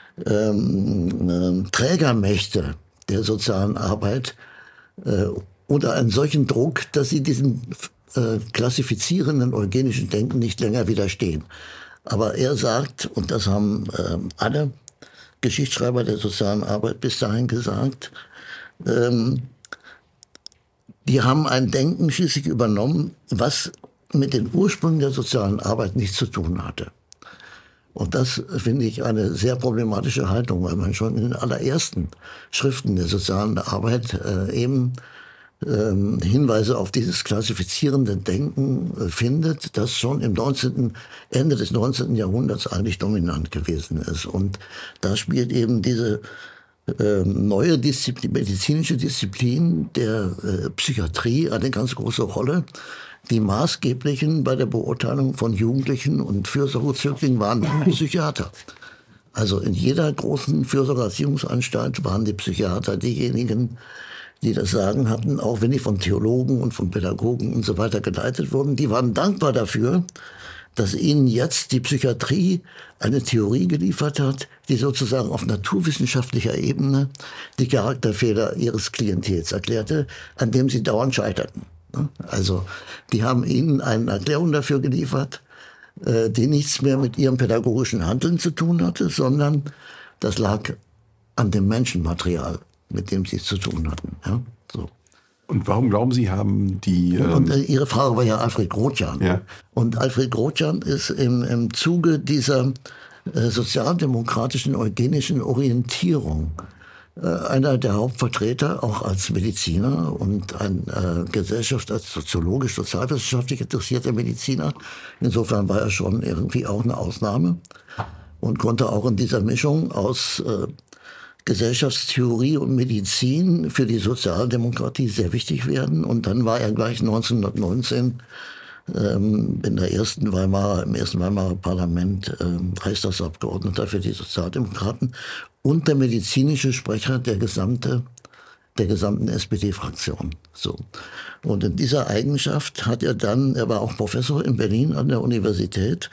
ähm, äh, Trägermächte der sozialen Arbeit äh, unter einen solchen Druck, dass sie diesem äh, klassifizierenden eugenischen Denken nicht länger widerstehen. Aber er sagt, und das haben äh, alle Geschichtsschreiber der sozialen Arbeit bis dahin gesagt, ähm, die haben ein Denken schließlich übernommen, was mit den Ursprüngen der sozialen Arbeit nichts zu tun hatte. Und das finde ich eine sehr problematische Haltung, weil man schon in den allerersten Schriften der sozialen Arbeit äh, eben ähm, Hinweise auf dieses klassifizierende Denken äh, findet, das schon im neunzehnten Ende des neunzehnten Jahrhunderts eigentlich dominant gewesen ist. Und da spielt eben diese Ähm, neue Disziplin, medizinische Disziplin der äh, Psychiatrie eine ganz große Rolle. Die maßgeblichen bei der Beurteilung von Jugendlichen und Fürsorgezöglingen waren die Psychiater. Also in jeder großen Fürsorgeerziehungsanstalt waren die Psychiater diejenigen, die das Sagen hatten, auch wenn die von Theologen und von Pädagogen und so weiter geleitet wurden. Die waren dankbar dafür, dass ihnen jetzt die Psychiatrie eine Theorie geliefert hat, die sozusagen auf naturwissenschaftlicher Ebene die Charakterfehler ihres Klientels erklärte, an dem sie dauernd scheiterten. Also die haben ihnen eine Erklärung dafür geliefert, die nichts mehr mit ihrem pädagogischen Handeln zu tun hatte, sondern das lag an dem Menschenmaterial, mit dem sie es zu tun hatten. Ja, so. Und warum glauben Sie, haben die... Ähm und äh, Ihre Frage war ja Alfred Grotjahn. Ja. Und Alfred Grotjahn ist im, im Zuge dieser äh, sozialdemokratischen eugenischen Orientierung äh, einer der Hauptvertreter, auch als Mediziner und ein äh, Gesellschaft, als soziologisch, sozialwissenschaftlich interessierter Mediziner. Insofern war er schon irgendwie auch eine Ausnahme und konnte auch in dieser Mischung aus äh, Gesellschaftstheorie und Medizin für die Sozialdemokratie sehr wichtig werden. Und dann war er gleich neunzehnhundertneunzehn ähm, in der ersten Weimarer, im ersten Weimarer Parlament ähm, Reichstagsabgeordneter für die Sozialdemokraten und der medizinische Sprecher der gesamte, der gesamten S P D-Fraktion. So. Und in dieser Eigenschaft hat er dann, er war auch Professor in Berlin an der Universität,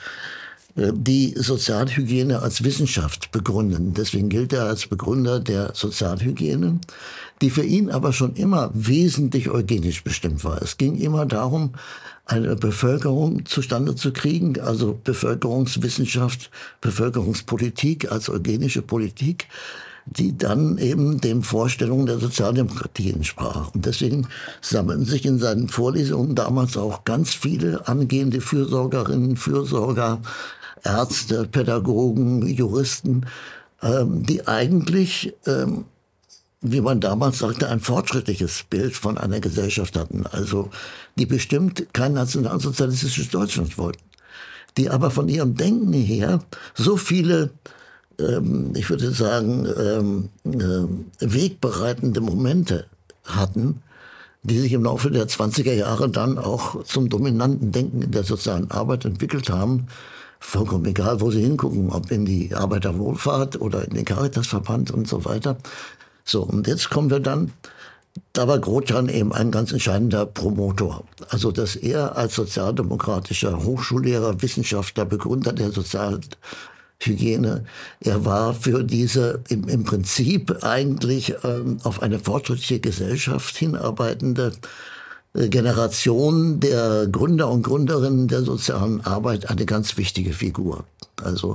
die Sozialhygiene als Wissenschaft begründen. Deswegen gilt er als Begründer der Sozialhygiene, die für ihn aber schon immer wesentlich eugenisch bestimmt war. Es ging immer darum, eine Bevölkerung zustande zu kriegen, also Bevölkerungswissenschaft, Bevölkerungspolitik als eugenische Politik, die dann eben den Vorstellungen der Sozialdemokratie entsprach. Und deswegen sammelten sich in seinen Vorlesungen damals auch ganz viele angehende Fürsorgerinnen, Fürsorger, Ärzte, Pädagogen, Juristen, ähm, die eigentlich, ähm, wie man damals sagte, ein fortschrittliches Bild von einer Gesellschaft hatten. Also die bestimmt kein nationalsozialistisches Deutschland wollten. Die aber von ihrem Denken her so viele, ähm, ich würde sagen, ähm, äh, wegbereitende Momente hatten, die sich im Laufe der zwanziger Jahre dann auch zum dominanten Denken in der sozialen Arbeit entwickelt haben. Vollkommen egal, wo Sie hingucken, ob in die Arbeiterwohlfahrt oder in den Caritasverband und so weiter. So, und jetzt kommen wir dann, da war Grotjahn eben ein ganz entscheidender Promotor. Also, dass er als sozialdemokratischer Hochschullehrer, Wissenschaftler, Begründer der Sozialhygiene, er war für diese im, im Prinzip eigentlich ähm, auf eine fortschrittliche Gesellschaft hinarbeitende Generation der Gründer und Gründerinnen der sozialen Arbeit eine ganz wichtige Figur. Also,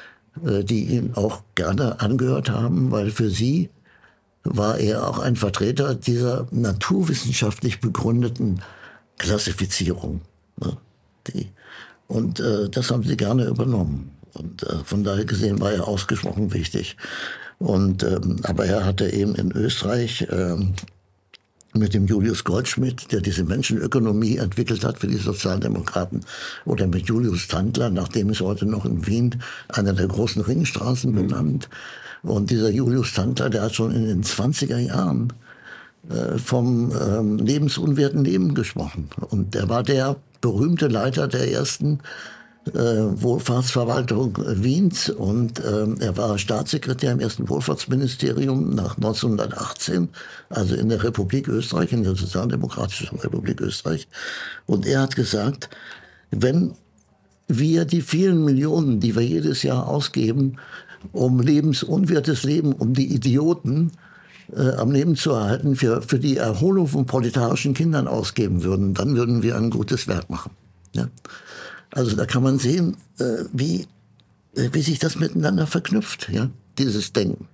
die ihn auch gerne angehört haben, weil für sie war er auch ein Vertreter dieser naturwissenschaftlich begründeten Klassifizierung. Die, und äh, das haben sie gerne übernommen. Und äh, von daher gesehen war er ausgesprochen wichtig. Und, ähm, aber er hatte eben in Österreich ähm, mit dem Julius Goldschmidt, der diese Menschenökonomie entwickelt hat für die Sozialdemokraten, oder mit Julius Tandler, nach dem ist heute noch in Wien einer der großen Ringstraßen benannt. Und dieser Julius Tandler, der hat schon in den zwanziger Jahren äh, vom ähm, lebensunwerten Leben gesprochen. Und der war der berühmte Leiter der ersten äh, Wohlfahrtsverwaltung Wiens und äh, er war Staatssekretär im ersten Wohlfahrtsministerium nach neunzehnhundertachtzehn, also in der Republik Österreich, in der Sozialdemokratischen Republik Österreich. Und er hat gesagt, wenn wir die vielen Millionen, die wir jedes Jahr ausgeben, um lebensunwertes Leben, um die Idioten äh, am Leben zu erhalten, für, für die Erholung von proletarischen Kindern ausgeben würden, dann würden wir ein gutes Werk machen. Ja? Also da kann man sehen, äh, wie, äh, wie sich das miteinander verknüpft, ja? Dieses Denken.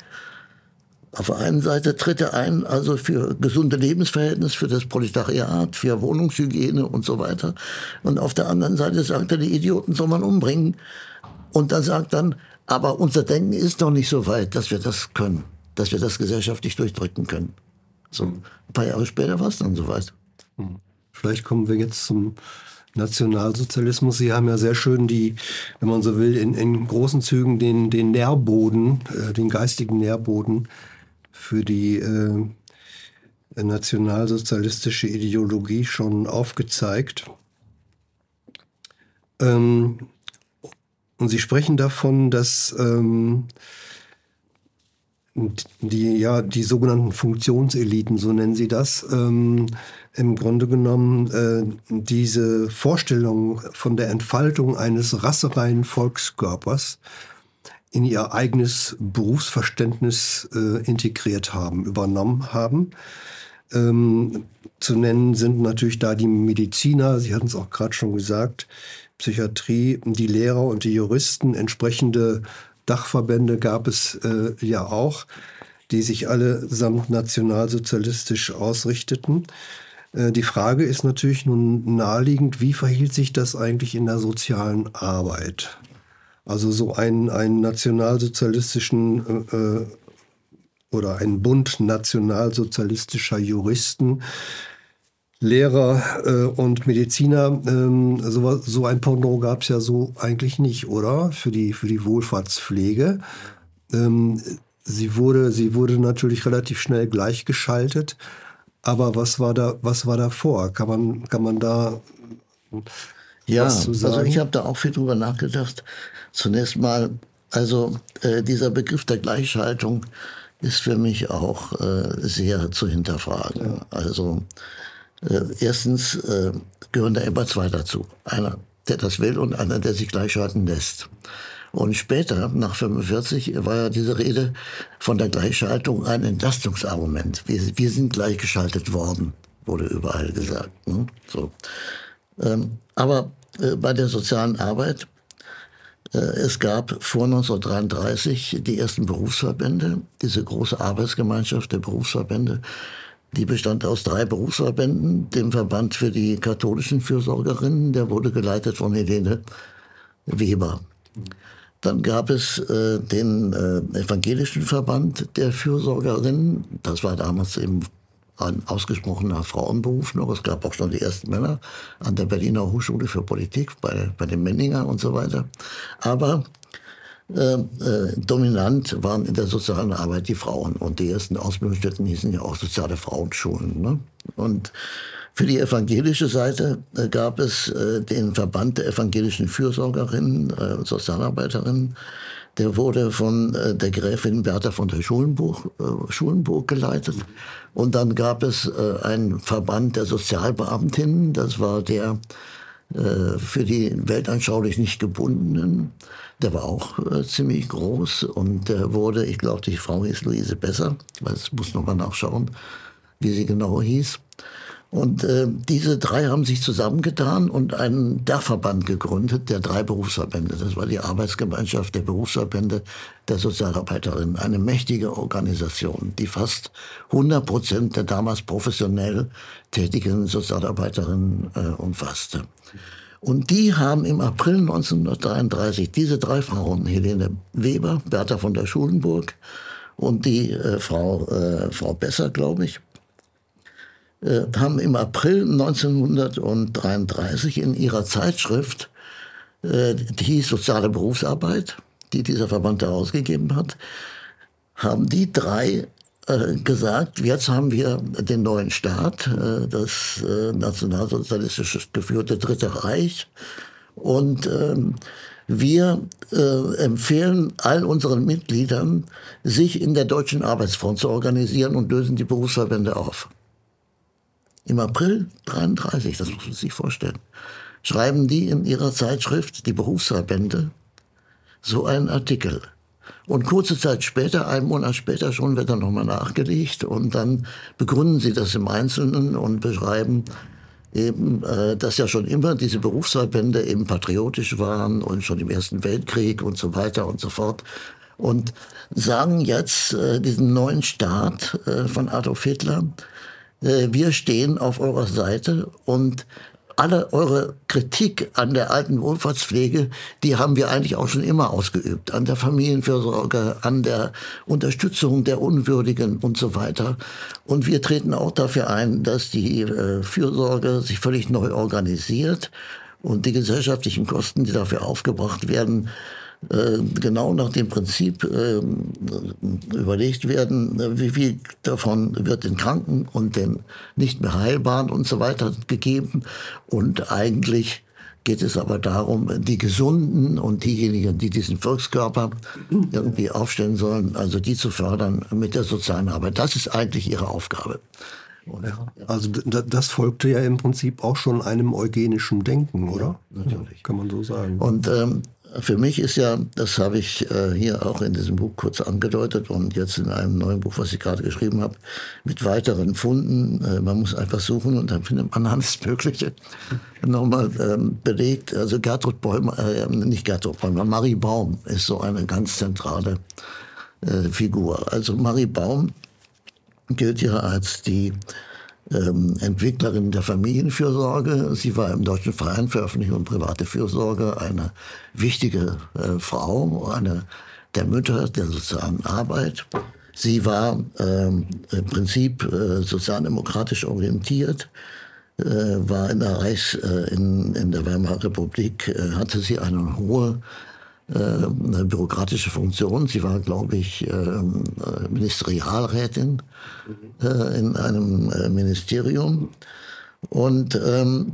Auf der einen Seite tritt er ein, also für gesunde Lebensverhältnisse, für das Proletariat, für Wohnungshygiene und so weiter. Und auf der anderen Seite sagt er, die Idioten soll man umbringen. Und dann sagt dann, aber unser Denken ist noch nicht so weit, dass wir das können, dass wir das gesellschaftlich durchdrücken können. So, ein paar Jahre später war es dann soweit. Vielleicht kommen wir jetzt zum Nationalsozialismus. Sie haben ja sehr schön die, wenn man so will, in, in großen Zügen den, den Nährboden, äh, den geistigen Nährboden für die äh, nationalsozialistische Ideologie schon aufgezeigt. Ähm, und Sie sprechen davon, dass ähm, die, ja, die sogenannten Funktionseliten, so nennen Sie das, ähm, im Grunde genommen äh, diese Vorstellung von der Entfaltung eines rassereinen Volkskörpers in ihr eigenes Berufsverständnis äh, integriert haben, übernommen haben. Ähm, zu nennen sind natürlich da die Mediziner, Sie hatten es auch gerade schon gesagt, Psychiatrie, die Lehrer und die Juristen. Entsprechende Dachverbände gab es äh, ja auch. die sich allesamt nationalsozialistisch ausrichteten. Äh, die Frage ist natürlich nun naheliegend, wie verhielt sich das eigentlich in der sozialen Arbeit? Also so einen, einen nationalsozialistischen äh, oder einen Bund nationalsozialistischer Juristen, Lehrer äh, und Mediziner, ähm, so, so ein Pendant gab es ja so eigentlich nicht, oder? Für die, für die Wohlfahrtspflege. Ähm, sie, wurde, sie wurde natürlich relativ schnell gleichgeschaltet. Aber was war da, was war davor? Kann man, kann man da ja, was zu sagen? Also ich habe da auch viel drüber nachgedacht. Zunächst mal, also äh, dieser Begriff der Gleichschaltung ist für mich auch äh, sehr zu hinterfragen. Ja. Also äh, erstens äh, gehören da immer zwei dazu. Einer, der das will, und einer, der sich gleichschalten lässt. Und später, nach fünfundvierzig, war ja diese Rede von der Gleichschaltung ein Entlastungsargument. Wir, wir sind gleichgeschaltet worden, wurde überall gesagt. Ne? So. Ähm, aber äh, bei der sozialen Arbeit, äh, es gab vor neunzehnhundertdreiunddreißig die ersten Berufsverbände, diese große Arbeitsgemeinschaft der Berufsverbände. Die bestand aus drei Berufsverbänden, dem Verband für die katholischen Fürsorgerinnen, der wurde geleitet von Helene Weber. Dann gab es äh, den äh, evangelischen Verband der Fürsorgerinnen. Das war damals eben ein ausgesprochener Frauenberuf noch. Es gab auch schon die ersten Männer an der Berliner Hochschule für Politik, bei, bei den Menninger und so weiter. Aber äh, äh, dominant waren in der sozialen Arbeit die Frauen. Und die ersten Ausbildungsstätten hießen ja auch soziale Frauenschulen. Ne? Und für die evangelische Seite äh, gab es äh, den Verband der evangelischen Fürsorgerinnen, äh, Sozialarbeiterinnen. Der wurde von äh, der Gräfin Bertha von der Schulenburg, äh, Schulenburg geleitet. Und dann gab es äh, einen Verband der Sozialbeamtinnen. Das war der äh, für die weltanschaulich nicht gebundenen. Der war auch äh, ziemlich groß. Und der wurde, ich glaube, die Frau hieß Luise Besser. Ich muss noch mal nachschauen, wie sie genau hieß. Und äh, diese drei haben sich zusammengetan und einen Dachverband gegründet, der drei Berufsverbände. Das war die Arbeitsgemeinschaft der Berufsverbände der Sozialarbeiterinnen. Eine mächtige Organisation, die fast hundert Prozent der damals professionell tätigen Sozialarbeiterinnen äh, umfasste. Und die haben im April neunzehnhundertdreiunddreißig diese drei Frauen, Helene Weber, Bertha von der Schulenburg und die äh, Frau, äh, Frau Besser, glaube ich, haben im April neunzehnhundertdreiunddreißig in ihrer Zeitschrift, die hieß Soziale Berufsarbeit, die dieser Verband herausgegeben hat, haben die drei gesagt, jetzt haben wir den neuen Staat, das nationalsozialistisch geführte Dritte Reich, und wir empfehlen all unseren Mitgliedern, sich in der Deutschen Arbeitsfront zu organisieren, und lösen die Berufsverbände auf. Im April dreiunddreißig, das muss man sich vorstellen, schreiben die in ihrer Zeitschrift, die Berufsverbände, so einen Artikel. Und kurze Zeit später, einen Monat später schon, wird dann nochmal nachgelegt, und dann begründen sie das im Einzelnen und beschreiben eben, äh, dass ja schon immer diese Berufsverbände eben patriotisch waren und schon im Ersten Weltkrieg und so weiter und so fort. Und sagen jetzt äh, diesen neuen Staat äh, von Adolf Hitler, wir stehen auf eurer Seite, und alle eure Kritik an der alten Wohlfahrtspflege, die haben wir eigentlich auch schon immer ausgeübt. An der Familienfürsorge, an der Unterstützung der Unwürdigen und so weiter. Und wir treten auch dafür ein, dass die äh, Fürsorge sich völlig neu organisiert und die gesellschaftlichen Kosten, die dafür aufgebracht werden, genau nach dem Prinzip äh, überlegt werden, wie viel davon wird den Kranken und den nicht mehr Heilbaren und so weiter gegeben. Und eigentlich geht es aber darum, die Gesunden und diejenigen, die diesen Volkskörper irgendwie aufstellen sollen, also die zu fördern mit der sozialen Arbeit. Das ist eigentlich ihre Aufgabe. Ja, also das folgte ja im Prinzip auch schon einem eugenischen Denken, oder? Ja, natürlich. Kann man so sagen. Und ähm, für mich ist ja, das habe ich äh, hier auch in diesem Buch kurz angedeutet und jetzt in einem neuen Buch, was ich gerade geschrieben habe, mit weiteren Funden, äh, man muss einfach suchen und dann findet man alles Mögliche, nochmal ähm, belegt. Also Gertrud Bäumer, äh, nicht Gertrud Bäumer, Marie Baum ist so eine ganz zentrale äh, Figur. Also Marie Baum gilt ja als die ähm, Entwicklerin der Familienfürsorge. Sie war im Deutschen Verein für öffentliche und private Fürsorge eine wichtige äh, Frau, eine der Mütter der sozialen Arbeit. Sie war ähm, im Prinzip äh, sozialdemokratisch orientiert, äh, war in der Reichs, äh, in, in der Weimarer Republik, äh, hatte sie eine hohe äh, eine bürokratische Funktion. Sie war, glaube ich, äh, Ministerialrätin äh, in einem äh, Ministerium. Und ähm,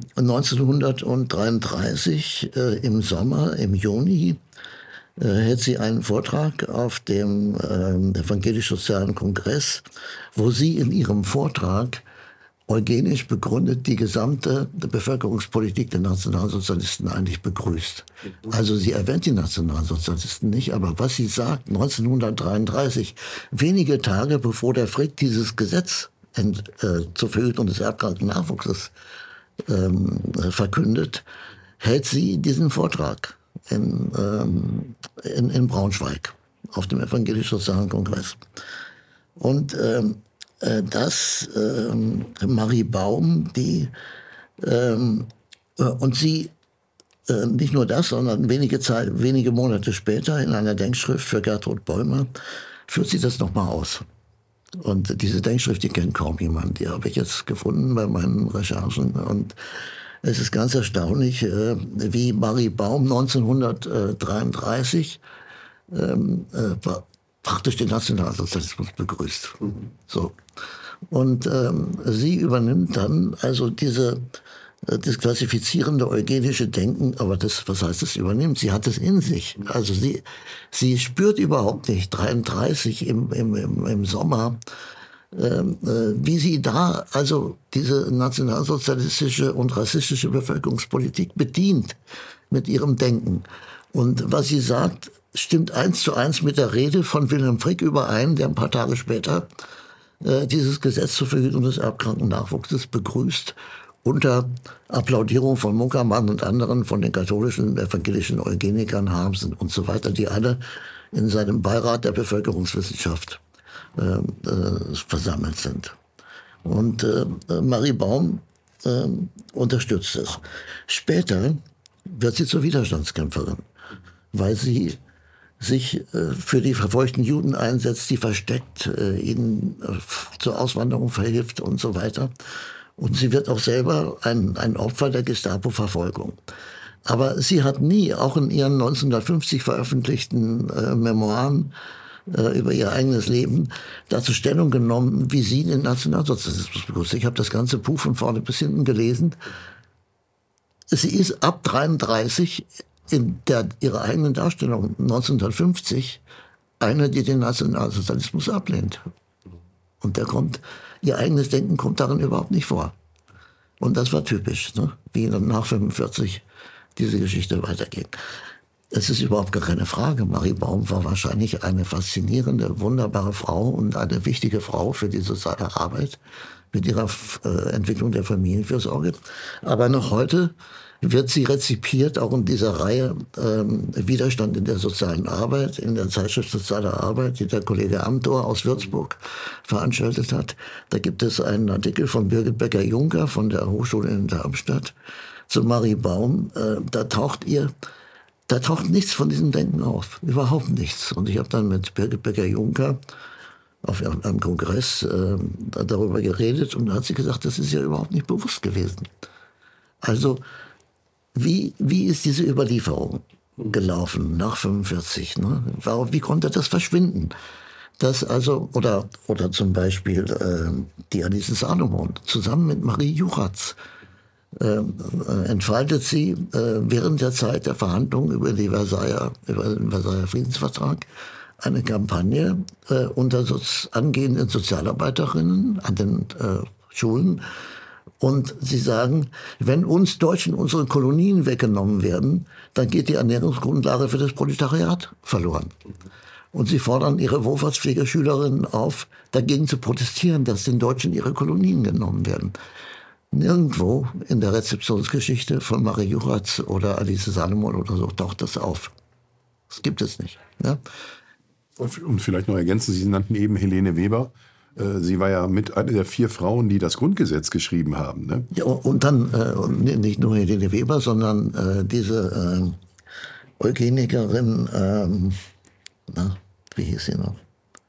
neunzehnhundertdreiunddreißig äh, im Sommer, im Juni, äh, hält sie einen Vortrag auf dem äh, Evangelisch-Sozialen Kongress, wo sie in ihrem Vortrag eugenisch begründet die gesamte Bevölkerungspolitik der Nationalsozialisten eigentlich begrüßt. Also sie erwähnt die Nationalsozialisten nicht, aber was sie sagt, neunzehnhundertdreiunddreißig, wenige Tage bevor der Frick dieses Gesetz ent, äh, zur Verhütung des erbkranken Nachwuchses ähm, verkündet, hält sie diesen Vortrag in, ähm, in, in Braunschweig auf dem Evangelisch-Sozialen Kongress. Und ähm, dass ähm, Marie Baum, die ähm, äh, und sie äh, nicht nur das, sondern wenige Zeit, wenige Monate später in einer Denkschrift für Gertrud Bäumer führt sie das nochmal aus. Und diese Denkschrift, die kennt kaum jemand. Die habe ich jetzt gefunden bei meinen Recherchen. Und es ist ganz erstaunlich, äh, wie Marie Baum neunzehnhundertdreiunddreißig ähm, äh, praktisch den Nationalsozialismus begrüßt. Mhm. So. Und ähm, sie übernimmt dann also diese, äh, das klassifizierende eugenische Denken, aber das, was heißt es übernimmt? Sie hat es in sich. Also sie, sie spürt überhaupt nicht, dreiunddreißig im, im, im, im Sommer, ähm, äh, wie sie da also diese nationalsozialistische und rassistische Bevölkerungspolitik bedient mit ihrem Denken. Und was sie sagt, stimmt eins zu eins mit der Rede von Wilhelm Frick überein, der ein paar Tage später äh, dieses Gesetz zur Verhütung des erbkranken Nachwuchses begrüßt, unter Applaudierung von Munkermann und anderen, von den katholischen, evangelischen Eugenikern, Harms und so weiter, die alle in seinem Beirat der Bevölkerungswissenschaft äh, äh, versammelt sind. Und äh, Marie Baum äh, unterstützt es. Später wird sie zur Widerstandskämpferin, weil sie sich äh, für die verfolgten Juden einsetzt, die versteckt äh, ihnen äh, zur Auswanderung verhilft und so weiter. Und sie wird auch selber ein, ein Opfer der Gestapo-Verfolgung. Aber sie hat nie, auch in ihren neunzehnhundertfünfzig veröffentlichten äh, Memoiren äh, über ihr eigenes Leben, dazu Stellung genommen, wie sie den Nationalsozialismus begrüßt. Ich habe das ganze Buch von vorne bis hinten gelesen. Sie ist ab dreiunddreißig in der, ihrer eigenen Darstellung neunzehnhundertfünfzig eine, die den Nationalsozialismus ablehnt. Und der kommt, ihr eigenes Denken kommt darin überhaupt nicht vor. Und das war typisch, ne? Wie dann nach fünfundvierzig diese Geschichte weiterging. Es ist überhaupt gar keine Frage. Marie Baum war wahrscheinlich eine faszinierende, wunderbare Frau und eine wichtige Frau für die soziale Arbeit mit ihrer äh, Entwicklung der Familienfürsorge. Aber noch heute wird sie rezipiert, auch in dieser Reihe ähm, Widerstand in der sozialen Arbeit, in der Zeitschrift Soziale Arbeit, die der Kollege Amthor aus Würzburg veranstaltet hat. Da gibt es einen Artikel von Birgit Becker-Juncker von der Hochschule in Darmstadt zu Marie Baum. Äh, da taucht ihr, da taucht nichts von diesem Denken auf, überhaupt nichts. Und ich habe dann mit Birgit Becker-Juncker auf einem Kongress äh, darüber geredet und da hat sie gesagt, das ist ja überhaupt nicht bewusst gewesen. Also Wie, wie ist diese Überlieferung gelaufen nach fünfundvierzig? Ne? Warum, wie konnte das verschwinden? Das also, oder, oder zum Beispiel äh, die Alice Salomon zusammen mit Marie Juchatz äh, äh, entfaltet sie äh, während der Zeit der Verhandlungen über, die Versailler, über den Versailler Friedensvertrag eine Kampagne äh, unter so, angehenden Sozialarbeiterinnen an den äh, Schulen. Und sie sagen, wenn uns Deutschen unsere Kolonien weggenommen werden, dann geht die Ernährungsgrundlage für das Proletariat verloren. Und sie fordern ihre Wohlfahrtspflegerschülerinnen auf, dagegen zu protestieren, dass den Deutschen ihre Kolonien genommen werden. Nirgendwo in der Rezeptionsgeschichte von Marie Juchatz oder Alice Salomon oder so taucht das auf. Das gibt es nicht. Ja? Und vielleicht noch ergänzen, Sie nannten eben Helene Weber. Sie war ja mit einer der vier Frauen, die das Grundgesetz geschrieben haben. Ne? Ja, und dann äh, nicht nur Helene Weber, sondern äh, diese äh, Eugenikerin, ähm, na, wie hieß sie noch?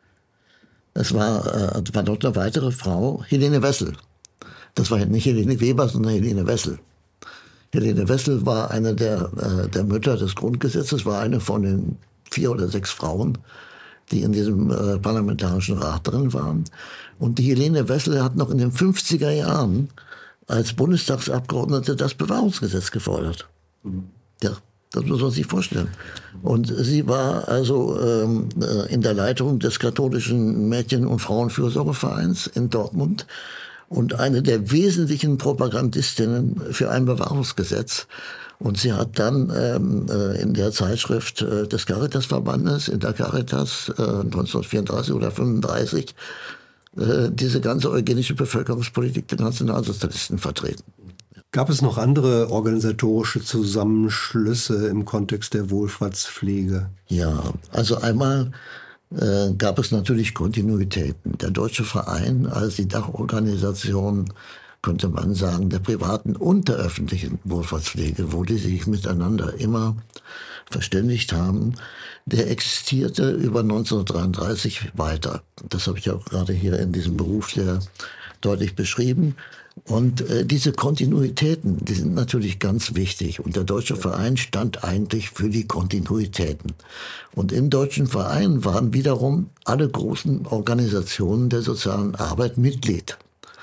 Es war, äh, war dort eine weitere Frau, Helene Wessel. Das war nicht Helene Weber, sondern Helene Wessel. Helene Wessel war eine der, äh, der Mütter des Grundgesetzes, war eine von den vier oder sechs Frauen, die in diesem äh, parlamentarischen Rat drin waren. Und die Helene Wessel hat noch in den fünfziger Jahren als Bundestagsabgeordnete das Bewahrungsgesetz gefordert. Mhm. Ja, das muss man sich vorstellen. Und sie war also ähm, in der Leitung des katholischen Mädchen- und Frauenfürsorgevereins in Dortmund und eine der wesentlichen Propagandistinnen für ein Bewahrungsgesetz. Und sie hat dann ähm, in der Zeitschrift äh, des Caritasverbandes, in der Caritas äh, neunzehnhundertvierunddreißig oder fünfunddreißig, äh, diese ganze eugenische Bevölkerungspolitik der Nationalsozialisten vertreten. Gab es noch andere organisatorische Zusammenschlüsse im Kontext der Wohlfahrtspflege? Ja, also einmal äh, gab es natürlich Kontinuitäten. Der Deutsche Verein als die Dachorganisation, könnte man sagen, der privaten und der öffentlichen Wohlfahrtspflege, wo die sich miteinander immer verständigt haben, der existierte über neunzehnhundertdreiunddreißig weiter. Das habe ich auch gerade hier in diesem Beruf sehr deutlich beschrieben. Und äh, diese Kontinuitäten, die sind natürlich ganz wichtig. Und der Deutsche Verein stand eigentlich für die Kontinuitäten. Und im Deutschen Verein waren wiederum alle großen Organisationen der sozialen Arbeit Mitglied.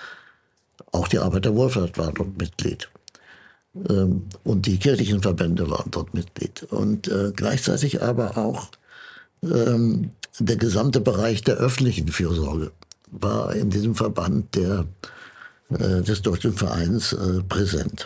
Auch die Arbeiterwohlfahrt war dort Mitglied. Ähm, und die kirchlichen Verbände waren dort Mitglied. Und äh, gleichzeitig aber auch ähm, der gesamte Bereich der öffentlichen Fürsorge war in diesem Verband der, äh, des Deutschen Vereins äh, präsent.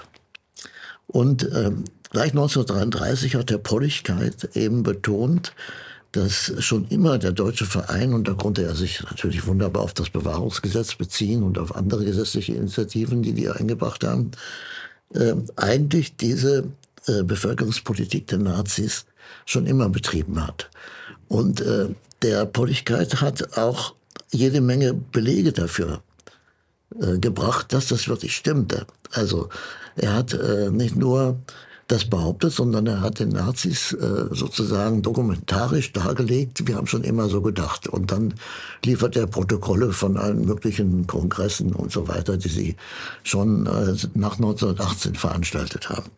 Und ähm, gleich neunzehnhundertdreiunddreißig hat Herr Polligkeit eben betont, dass schon immer der Deutsche Verein, und da konnte er sich natürlich wunderbar auf das Bewahrungsgesetz beziehen und auf andere gesetzliche Initiativen, die die eingebracht haben, äh, eigentlich diese äh, Bevölkerungspolitik der Nazis schon immer betrieben hat. Und äh, der Polligkeit hat auch jede Menge Belege dafür äh, gebracht, dass das wirklich stimmte. Also er hat äh, nicht nur das behauptet, sondern er hat den Nazis äh, sozusagen dokumentarisch dargelegt, wir haben schon immer so gedacht. Und dann liefert er Protokolle von allen möglichen Kongressen und so weiter, die sie schon äh, nach neunzehnhundertachtzehn veranstaltet haben.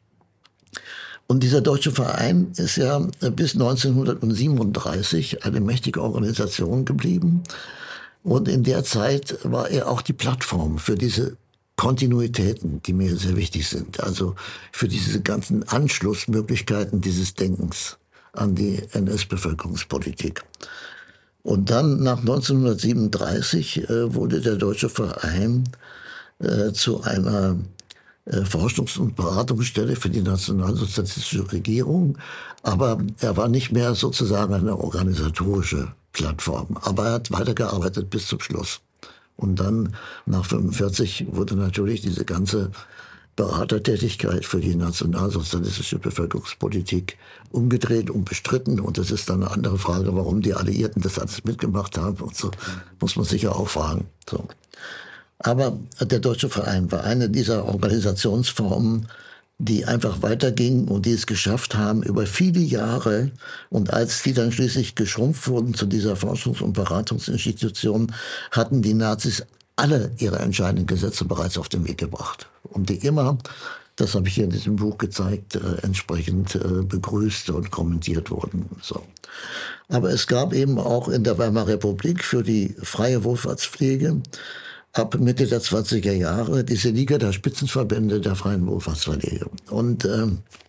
Und dieser Deutsche Verein ist ja bis neunzehnhundertsiebenunddreißig eine mächtige Organisation geblieben. Und in der Zeit war er auch die Plattform für diese Kontinuitäten, die mir sehr wichtig sind. Also für diese ganzen Anschlussmöglichkeiten dieses Denkens an die N S-Bevölkerungspolitik. Und dann nach neunzehnhundertsiebenunddreißig äh, wurde der Deutsche Verein äh, zu einer äh, Forschungs- und Beratungsstelle für die nationalsozialistische Regierung. Aber er war nicht mehr sozusagen eine organisatorische Plattform. Aber er hat weitergearbeitet bis zum Schluss. Und dann, nach fünfundvierzig, wurde natürlich diese ganze Beratertätigkeit für die nationalsozialistische Bevölkerungspolitik umgedreht und bestritten. Und das ist dann eine andere Frage, warum die Alliierten das alles mitgemacht haben. Und so muss man sicher auch fragen. So. Aber der Deutsche Verein war eine dieser Organisationsformen, die einfach weitergingen und die es geschafft haben über viele Jahre. Und als die dann schließlich geschrumpft wurden zu dieser Forschungs- und Beratungsinstitution, hatten die Nazis alle ihre entscheidenden Gesetze bereits auf den Weg gebracht. Und die immer, das habe ich hier in diesem Buch gezeigt, äh, entsprechend äh, begrüßt und kommentiert wurden. So. Aber es gab eben auch in der Weimarer Republik für die freie Wohlfahrtspflege ab Mitte der zwanziger Jahre diese Liga der Spitzenverbände der freien Wohlfahrtspflege. Und äh,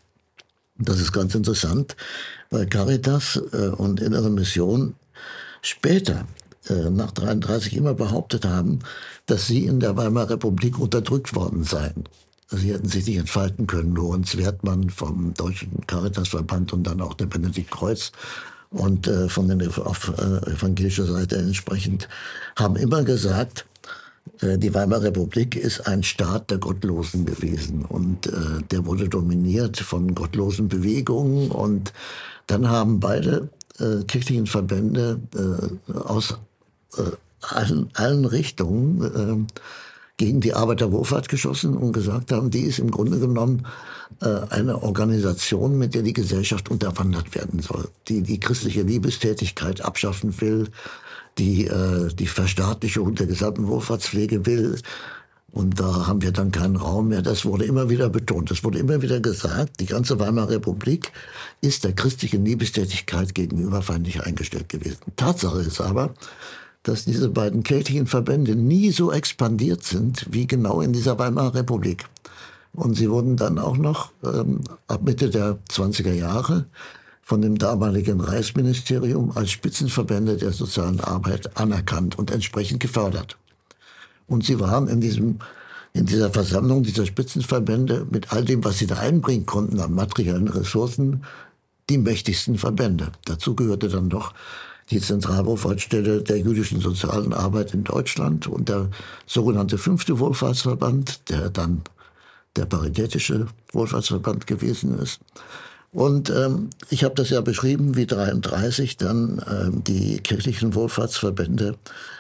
das ist ganz interessant, weil Caritas äh, und Innere Mission später, äh, nach dreiunddreißig, immer behauptet haben, dass sie in der Weimarer Republik unterdrückt worden seien. Sie hätten sich nicht entfalten können. Lorenz Wertmann vom Deutschen Caritasverband und dann auch der Benedikt Kreuz und äh, von der auf äh, evangelischer Seite entsprechend haben immer gesagt, die Weimarer Republik ist ein Staat der Gottlosen gewesen und äh, der wurde dominiert von gottlosen Bewegungen und dann haben beide äh, kirchlichen Verbände äh, aus äh, allen, allen Richtungen äh, gegen die Arbeiterwohlfahrt geschossen und gesagt haben, die ist im Grunde genommen äh, eine Organisation, mit der die Gesellschaft unterwandert werden soll, die die christliche Liebestätigkeit abschaffen will, die äh, die Verstaatlichung der gesamten Wohlfahrtspflege will. Und da haben wir dann keinen Raum mehr. Das wurde immer wieder betont. Es wurde immer wieder gesagt, die ganze Weimarer Republik ist der christlichen Liebestätigkeit gegenüber feindlich eingestellt gewesen. Tatsache ist aber, dass diese beiden kirchlichen Verbände nie so expandiert sind wie genau in dieser Weimarer Republik. Und sie wurden dann auch noch ähm, ab Mitte der zwanziger Jahre von dem damaligen Reichsministerium als Spitzenverbände der sozialen Arbeit anerkannt und entsprechend gefördert. Und sie waren in diesem, in dieser Versammlung dieser Spitzenverbände mit all dem, was sie da einbringen konnten an materiellen Ressourcen, die mächtigsten Verbände. Dazu gehörte dann doch die Zentralwohlfahrtsstelle der jüdischen sozialen Arbeit in Deutschland und der sogenannte fünfte Wohlfahrtsverband, der dann der paritätische Wohlfahrtsverband gewesen ist. Und ähm, ich habe das ja beschrieben, wie dreiunddreißig dann ähm, die kirchlichen Wohlfahrtsverbände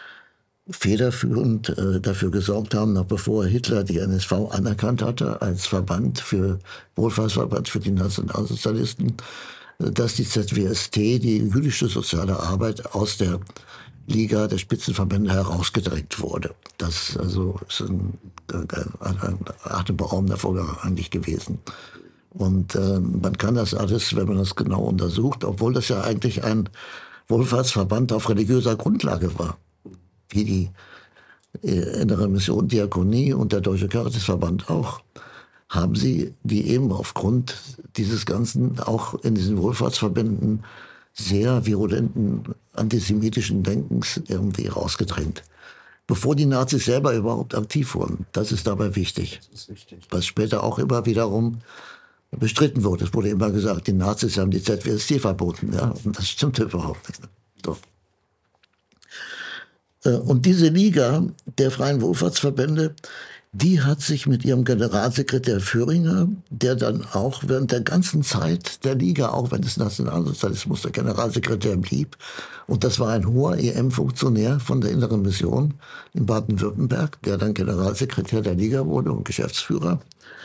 federführend äh, dafür gesorgt haben, noch bevor Hitler die N S V anerkannt hatte als Verband für Wohlfahrtsverband für die Nationalsozialisten, äh, dass die Z W S T, die jüdische soziale Arbeit, aus der Liga der Spitzenverbände herausgedrängt wurde. Das also ist ein, ein, ein atemberaubender Vorgang eigentlich gewesen. Und äh, man kann das alles, wenn man das genau untersucht, obwohl das ja eigentlich ein Wohlfahrtsverband auf religiöser Grundlage war, wie die äh, Innere Mission Diakonie und der Deutsche Caritasverband auch, haben sie die eben aufgrund dieses Ganzen auch in diesen Wohlfahrtsverbänden sehr virulenten antisemitischen Denkens irgendwie rausgedrängt. Bevor die Nazis selber überhaupt aktiv wurden. Das ist dabei wichtig. Das ist wichtig. Was später auch immer wiederum bestritten wurde. Es wurde immer gesagt, die Nazis haben die Z W S T verboten. Ja? Und das stimmte überhaupt nicht. So. Und diese Liga der freien Wohlfahrtsverbände, die hat sich mit ihrem Generalsekretär Föhringer, der dann auch während der ganzen Zeit der Liga, auch wenn es Nationalsozialismus der Generalsekretär blieb, und das war ein hoher E M-Funktionär von der Inneren Mission in Baden-Württemberg, der dann Generalsekretär der Liga wurde und Geschäftsführer.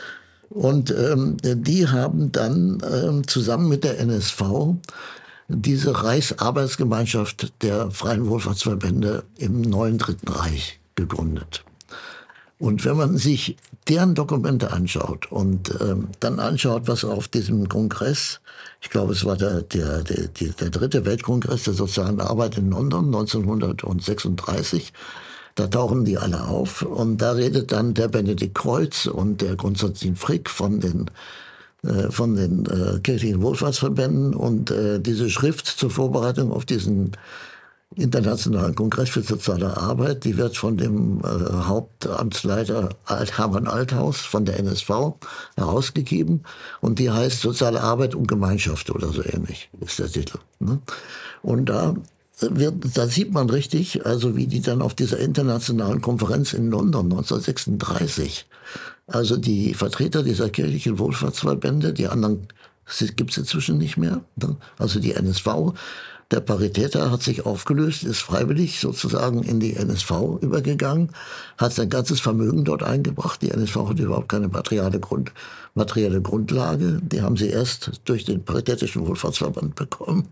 Und ähm, die haben dann ähm, zusammen mit der N S V diese Reichsarbeitsgemeinschaft der freien Wohlfahrtsverbände im neuen Dritten Reich gegründet. Und wenn man sich deren Dokumente anschaut und ähm, dann anschaut, was auf diesem Kongress, ich glaube, es war der, der, der, der dritte Weltkongress der sozialen Arbeit in London neunzehnhundertsechsunddreißig, da tauchen die alle auf und da redet dann der Benedikt Kreuz und der Konstantin Frick von den äh, von den äh, kirchlichen Wohlfahrtsverbänden und äh, diese Schrift zur Vorbereitung auf diesen Internationalen Kongress für soziale Arbeit, die wird von dem äh, Hauptamtsleiter Alt Hermann Althaus von der N S V herausgegeben und die heißt Soziale Arbeit und Gemeinschaft oder so ähnlich ist der Titel. Ne? Und da wird, da sieht man richtig, also wie die dann auf dieser internationalen Konferenz in London neunzehnhundertsechsunddreißig, also die Vertreter dieser kirchlichen Wohlfahrtsverbände, die anderen gibt es inzwischen nicht mehr, ne? Also die N S V, der Paritäter hat sich aufgelöst, ist freiwillig sozusagen in die N S V übergegangen, hat sein ganzes Vermögen dort eingebracht. Die N S V hat überhaupt keine materielle, Grund, materielle Grundlage. Die haben sie erst durch den Paritätischen Wohlfahrtsverband bekommen.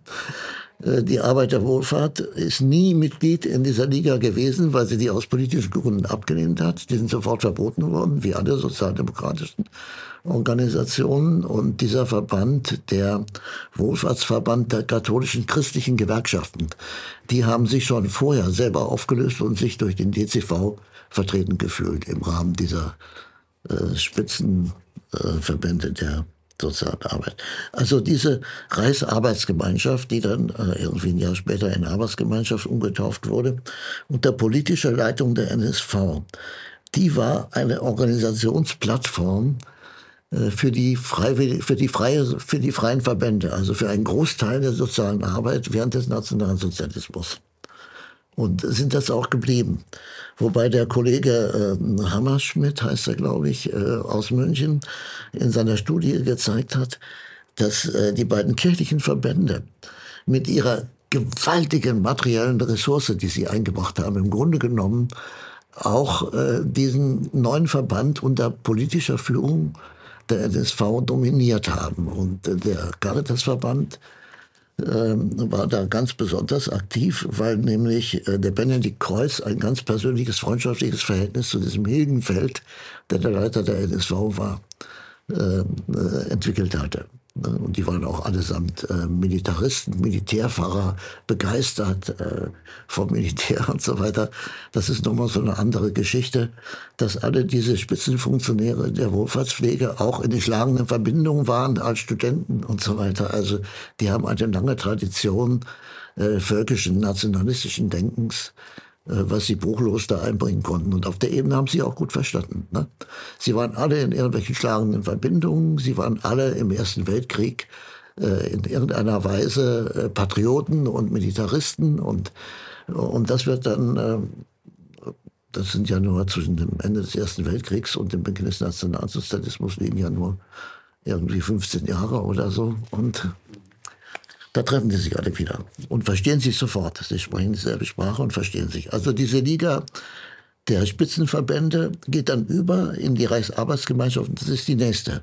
Die Arbeiterwohlfahrt ist nie Mitglied in dieser Liga gewesen, weil sie die aus politischen Gründen abgelehnt hat. Die sind sofort verboten worden, wie alle sozialdemokratischen Organisationen. Und dieser Verband, der Wohlfahrtsverband der katholischen christlichen Gewerkschaften, die haben sich schon vorher selber aufgelöst und sich durch den D C V vertreten gefühlt im Rahmen dieser äh, Spitzenverbände äh, der sozialen Arbeit. Also diese Reichsarbeitsgemeinschaft, die dann äh, irgendwie ein Jahr später in Arbeitsgemeinschaft umgetauft wurde, unter politischer Leitung der N S V, die war eine Organisationsplattform äh, für die Freiwillig, für die freie, für die freien Verbände, also für einen Großteil der sozialen Arbeit während des Nationalsozialismus. Und sind das auch geblieben. Wobei der Kollege äh, Hammerschmidt, heißt er, glaube ich, äh, aus München, in seiner Studie gezeigt hat, dass äh, die beiden kirchlichen Verbände mit ihrer gewaltigen materiellen Ressource, die sie eingebracht haben, im Grunde genommen auch äh, diesen neuen Verband unter politischer Führung der N S V dominiert haben. Und äh, der Caritasverband äh, war da ganz besonders aktiv, weil nämlich äh, der Benedikt Kreuz ein ganz persönliches, freundschaftliches Verhältnis zu diesem Hilgenfeld, der der Leiter der N S V war, äh, äh, entwickelt hatte. Und die waren auch allesamt äh, Militaristen, Militärfahrer, begeistert äh, vom Militär und so weiter. Das ist nochmal so eine andere Geschichte, dass alle diese Spitzenfunktionäre der Wohlfahrtspflege auch in die schlagenden Verbindungen waren als Studenten und so weiter. Also die haben eine lange Tradition äh, völkischen, nationalistischen Denkens, was sie bruchlos da einbringen konnten. Und auf der Ebene haben sie auch gut verstanden. Ne? Sie waren alle in irgendwelchen schlagenden Verbindungen, sie waren alle im Ersten Weltkrieg äh, in irgendeiner Weise äh, Patrioten und Militaristen. Und, und das wird dann, äh, das sind ja nur zwischen dem Ende des Ersten Weltkriegs und dem Beginn des Nationalsozialismus liegen ja nur irgendwie fünfzehn Jahre oder so. Und da treffen sie sich alle wieder und verstehen sich sofort. Sie sprechen dieselbe Sprache und verstehen sich. Also diese Liga der Spitzenverbände geht dann über in die Reichsarbeitsgemeinschaft. Und das ist die nächste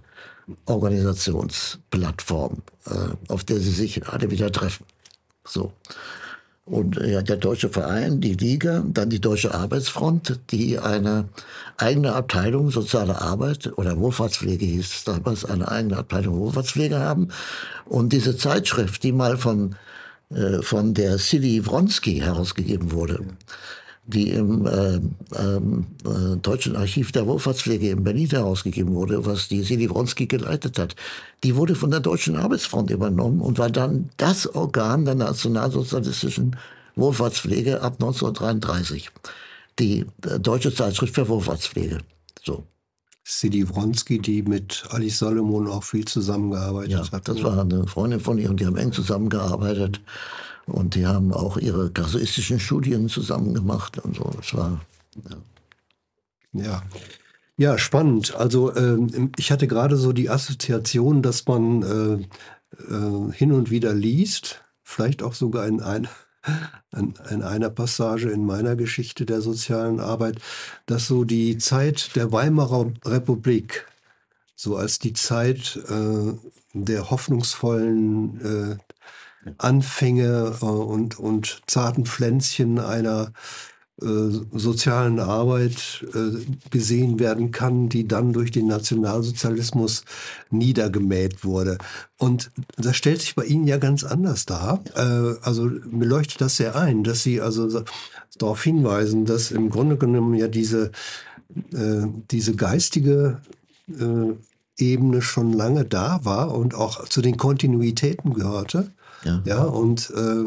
Organisationsplattform, auf der sie sich alle wieder treffen. So. Und ja, der Deutsche Verein, die Liga, dann die Deutsche Arbeitsfront, die eine eigene Abteilung soziale Arbeit oder Wohlfahrtspflege hieß es damals, eine eigene Abteilung Wohlfahrtspflege haben. Und diese Zeitschrift, die mal von, äh, von der Silly Wronski herausgegeben wurde, die im äh, ähm, äh, Deutschen Archiv der Wohlfahrtspflege in Berlin herausgegeben wurde, was die Silly Wronski geleitet hat, die wurde von der Deutschen Arbeitsfront übernommen und war dann das Organ der nationalsozialistischen Wohlfahrtspflege ab neunzehnhundertdreiunddreißig. Die äh, Deutsche Zeitschrift für Wohlfahrtspflege. So. Silly Wronski, die mit Alice Salomon auch viel zusammengearbeitet ja, hat. Das war eine Freundin von ihr und die haben eng zusammengearbeitet. Und die haben auch ihre kasuistischen Studien zusammen gemacht und so. Das war, ja. Ja, ja, spannend. Also ähm, ich hatte gerade so die Assoziation, dass man äh, äh, hin und wieder liest, vielleicht auch sogar in, ein, in, in einer Passage in meiner Geschichte der sozialen Arbeit, dass so die Zeit der Weimarer Republik, so als die Zeit äh, der hoffnungsvollen äh, Anfänge äh, und, und zarten Pflänzchen einer äh, sozialen Arbeit äh, gesehen werden kann, die dann durch den Nationalsozialismus niedergemäht wurde. Und das stellt sich bei Ihnen ja ganz anders dar. Äh, also mir leuchtet das sehr ein, dass Sie also darauf hinweisen, dass im Grunde genommen ja diese, äh, diese geistige äh, Ebene schon lange da war und auch zu den Kontinuitäten gehörte. Ja, ja und äh,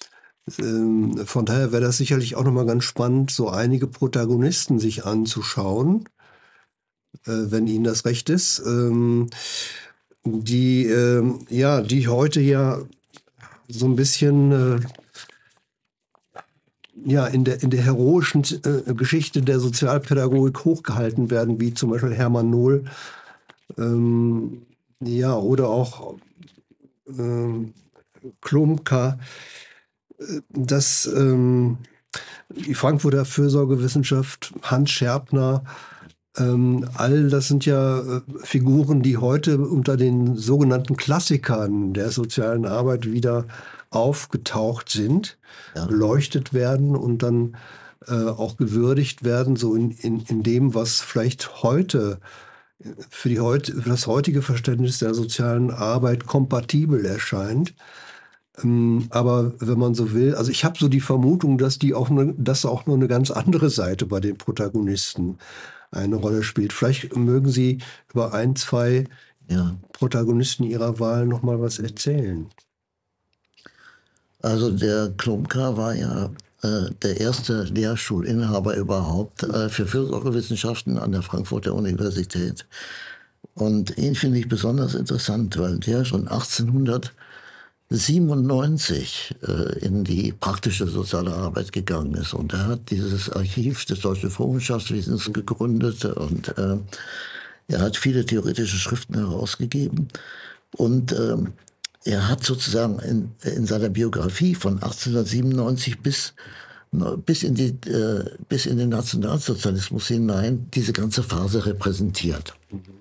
äh, von daher wäre das sicherlich auch nochmal ganz spannend, so einige Protagonisten sich anzuschauen, äh, wenn Ihnen das recht ist, ähm, die, äh, ja, die heute ja so ein bisschen äh, ja, in der, in der heroischen äh, Geschichte der Sozialpädagogik hochgehalten werden, wie zum Beispiel Hermann Nohl, ähm, ja, oder auch ähm, Klumka, dass ähm, die Frankfurter Fürsorgewissenschaft, Hans Scherpner, ähm, all das sind ja äh, Figuren, die heute unter den sogenannten Klassikern der sozialen Arbeit wieder aufgetaucht sind, ja. beleuchtet werden und dann äh, auch gewürdigt werden, so in, in, in dem, was vielleicht heute für, die heut, für das heutige Verständnis der sozialen Arbeit kompatibel erscheint. Ähm, aber wenn man so will, also ich habe so die Vermutung, dass die auch ne, dass auch nur eine ganz andere Seite bei den Protagonisten eine Rolle spielt. Vielleicht mögen Sie über ein, zwei ja. Protagonisten Ihrer Wahl noch mal was erzählen. Also der Klumka war ja äh, der erste Lehrstuhlinhaber überhaupt äh, für Fürsorgewissenschaften an der Frankfurter Universität. Und ihn finde ich besonders interessant, weil der schon achtzehnhundertsiebenundneunzig äh, in die praktische soziale Arbeit gegangen ist. Und er hat dieses Archiv des Deutschen Vormundschaftswesens gegründet und äh, er hat viele theoretische Schriften herausgegeben. Und äh, er hat sozusagen in, in seiner Biografie von achtzehnhundertsiebenundneunzig bis, bis, in die, äh, bis in den Nationalsozialismus hinein diese ganze Phase repräsentiert.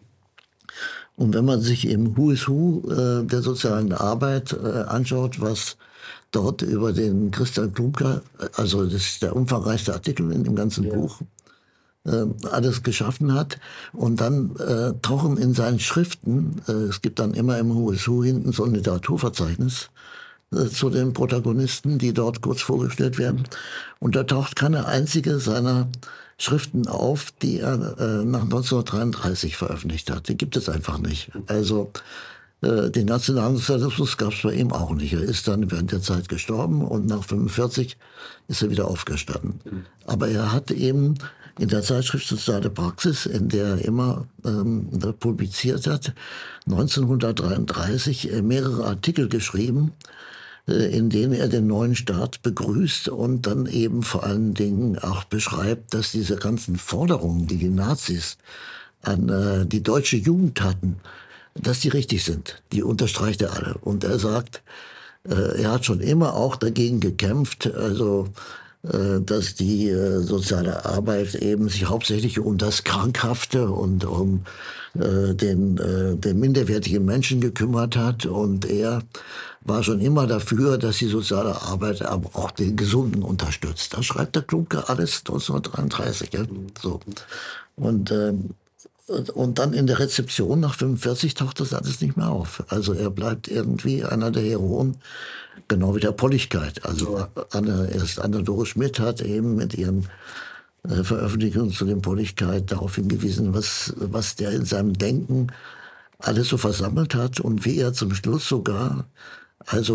Und wenn man sich im Who is Who äh, der sozialen Arbeit äh, anschaut, was dort über den Christian Klumka, also das ist der umfangreichste Artikel in dem ganzen ja. Buch, äh, alles geschaffen hat. Und dann äh, tauchen in seinen Schriften, äh, es gibt dann immer im Who is Who hinten so ein Literaturverzeichnis äh, zu den Protagonisten, die dort kurz vorgestellt werden. Und da taucht keine einzige seiner Schriften auf, die er äh, nach neunzehnhundertdreiunddreißig veröffentlicht hat. Die gibt es einfach nicht. Also äh, den Nationalsozialismus gab es bei ihm auch nicht. Er ist dann während der Zeit gestorben und nach fünfundvierzig ist er wieder aufgestanden. Mhm. Aber er hat eben in der Zeitschrift Soziale Praxis, in der er immer ähm, publiziert hat, neunzehnhundertdreiunddreißig äh, mehrere Artikel geschrieben, in denen er den neuen Staat begrüßt und dann eben vor allen Dingen auch beschreibt, dass diese ganzen Forderungen, die die Nazis an äh, die deutsche Jugend hatten, dass die richtig sind. Die unterstreicht er alle. Und er sagt, äh, er hat schon immer auch dagegen gekämpft, also äh, dass die äh, soziale Arbeit eben sich hauptsächlich um das Krankhafte und um äh, den, äh, den minderwertigen Menschen gekümmert hat. Und er war schon immer dafür, dass die soziale Arbeit aber auch den Gesunden unterstützt. Da schreibt der Klumka alles neunzehnhundertdreiunddreißig. Ja? So. Und, ähm, und dann in der Rezeption nach fünfundvierzig taucht das alles nicht mehr auf. Also er bleibt irgendwie einer der Heroen, genau wie der Polligkeit. Also Anne, erst Anne-Dore Schmidt hat eben mit ihren äh, Veröffentlichungen zu den Polligkeit darauf hingewiesen, was, was der in seinem Denken alles so versammelt hat und wie er zum Schluss sogar also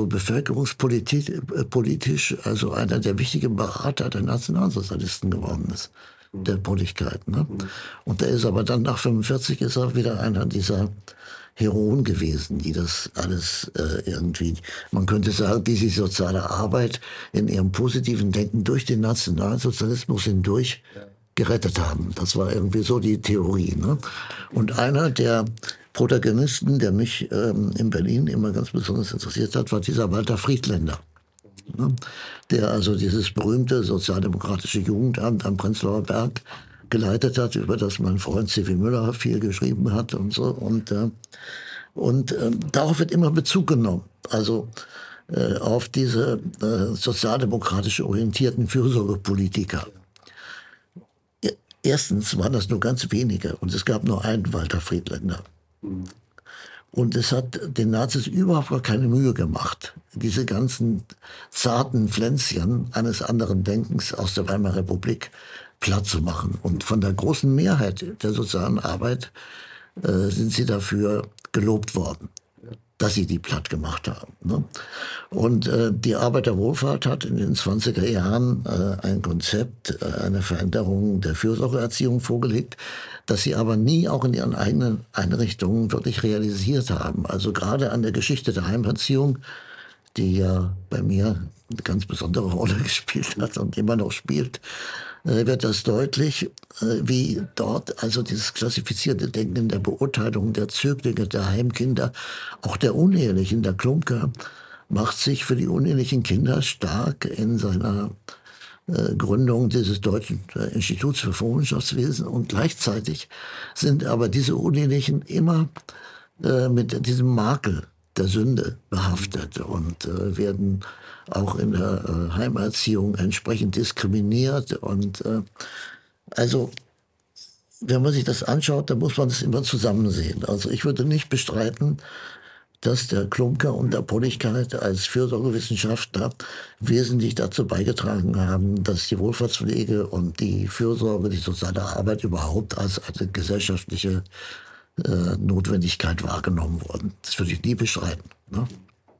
bevölkerungspolitisch also einer der wichtigen Berater der Nationalsozialisten geworden ist, der Polligkeit. Ne? Und er ist aber dann nach fünfundvierzig ist er wieder einer dieser Heroen gewesen, die das alles äh, irgendwie, man könnte sagen, die die soziale Arbeit in ihrem positiven Denken durch den Nationalsozialismus hindurch gerettet haben. Das war irgendwie so die Theorie. Ne? Und einer der Protagonisten, der mich ähm, in Berlin immer ganz besonders interessiert hat, war dieser Walter Friedländer, ne? Der also dieses berühmte sozialdemokratische Jugendamt am Prenzlauer Berg geleitet hat, über das mein Freund C W Müller viel geschrieben hat und so. Und, äh, und äh, darauf wird immer Bezug genommen. Also äh, auf diese äh, sozialdemokratisch orientierten Fürsorgepolitiker. Erstens waren das nur ganz wenige und es gab nur einen Walter Friedländer. Und es hat den Nazis überhaupt gar keine Mühe gemacht, diese ganzen zarten Pflänzchen eines anderen Denkens aus der Weimarer Republik platt zu machen. Und von der großen Mehrheit der sozialen Arbeit äh, sind sie dafür gelobt worden, dass sie die platt gemacht haben. Ne? Und äh, die Arbeiterwohlfahrt hat in den zwanziger Jahren äh, ein Konzept, äh, eine Veränderung der Fürsorgeerziehung vorgelegt, das sie aber nie auch in ihren eigenen Einrichtungen wirklich realisiert haben. Also gerade an der Geschichte der Heimerziehung, die ja bei mir eine ganz besondere Rolle gespielt hat und immer noch spielt, äh, wird das deutlich, äh, wie dort also dieses klassifizierte Denken in der Beurteilung der Zöglinge, der Heimkinder, auch der Unehelichen, der Klumka, macht sich für die unehelichen Kinder stark in seiner äh, Gründung dieses Deutschen äh, Instituts für Vormundschaftswesen. Und gleichzeitig sind aber diese Unehelichen immer äh, mit diesem Makel der Sünde behaftet und äh, werden auch in der äh, Heimerziehung entsprechend diskriminiert. Und äh, also, wenn man sich das anschaut, dann muss man das immer zusammen sehen. Also ich würde nicht bestreiten, dass der Klumka und der Polligkeit als Fürsorgewissenschaftler wesentlich dazu beigetragen haben, dass die Wohlfahrtspflege und die Fürsorge, die soziale Arbeit überhaupt als eine gesellschaftliche äh, Notwendigkeit wahrgenommen wurden. Das würde ich nie bestreiten. Ne?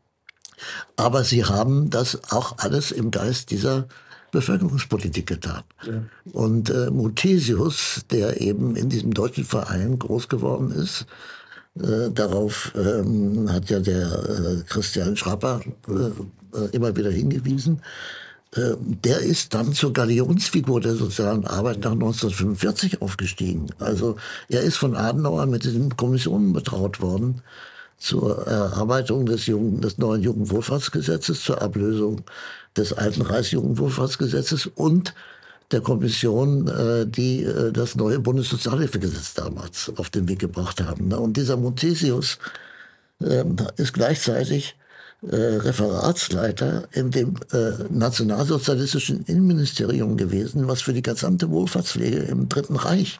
Aber sie haben das auch alles im Geist dieser Bevölkerungspolitik getan. Ja. Und äh, Muthesius, der eben in diesem deutschen Verein groß geworden ist, äh, darauf ähm, hat ja der äh, Christian Schrapper äh, äh, immer wieder hingewiesen, äh, der ist dann zur Galionsfigur der sozialen Arbeit nach neunzehnhundertfünfundvierzig aufgestiegen. Also er ist von Adenauer mit diesen Kommissionen betraut worden, zur Erarbeitung des, Jugend, des neuen Jugendwohlfahrtsgesetzes, zur Ablösung des alten Reichsjugendwohlfahrtsgesetzes und der Kommission, die das neue Bundessozialhilfegesetz damals auf den Weg gebracht haben. Und dieser Muthesius ist gleichzeitig Referatsleiter in dem nationalsozialistischen Innenministerium gewesen, was für die gesamte Wohlfahrtspflege im Dritten Reich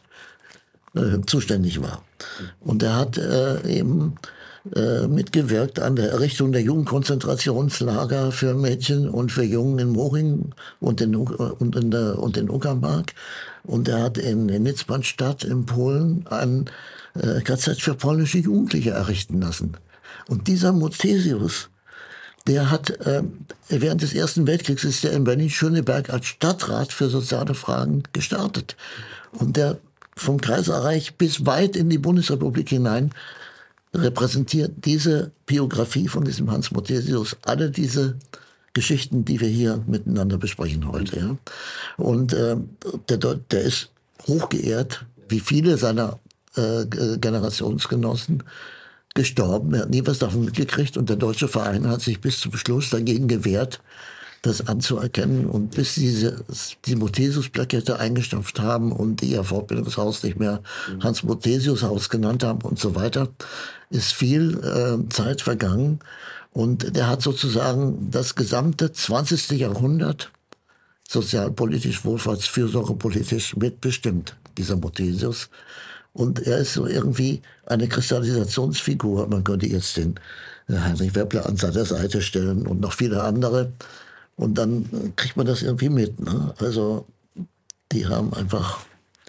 zuständig war. Und er hat eben mitgewirkt an der Errichtung der Jugendkonzentrationslager für Mädchen und für Jungen in Moring und in, und in, der, und in Uckermark. Und er hat in, in Nitzbandstadt in Polen ein äh, K Z für polnische Jugendliche errichten lassen. Und dieser Muthesius, der hat äh, während des Ersten Weltkriegs ist er in Berlin-Schöneberg als Stadtrat für soziale Fragen gestartet. Und der vom Kaiserreich bis weit in die Bundesrepublik hinein repräsentiert diese Biografie von diesem Hans Muthesius alle diese Geschichten, die wir hier miteinander besprechen heute. Ja? Und äh, der, der ist hochgeehrt, wie viele seiner äh, Generationsgenossen, gestorben. Er hat nie was davon mitgekriegt und der Deutsche Verein hat sich bis zum Schluss dagegen gewehrt, das anzuerkennen. Und bis sie diese, die Muthesius-Plakette eingestampft haben und ihr Fortbildungshaus nicht mehr Hans-Muthesius-Haus genannt haben und so weiter, ist viel äh, Zeit vergangen. Und der hat sozusagen das gesamte zwanzigste Jahrhundert sozialpolitisch, wohlfahrtsfürsorgepolitisch mitbestimmt, dieser Muthesius. Und er ist so irgendwie eine Kristallisationsfigur. Man könnte jetzt den Heinrich Wepler an seiner Seite stellen und noch viele andere. Und dann kriegt man das irgendwie mit. Ne? Also die haben einfach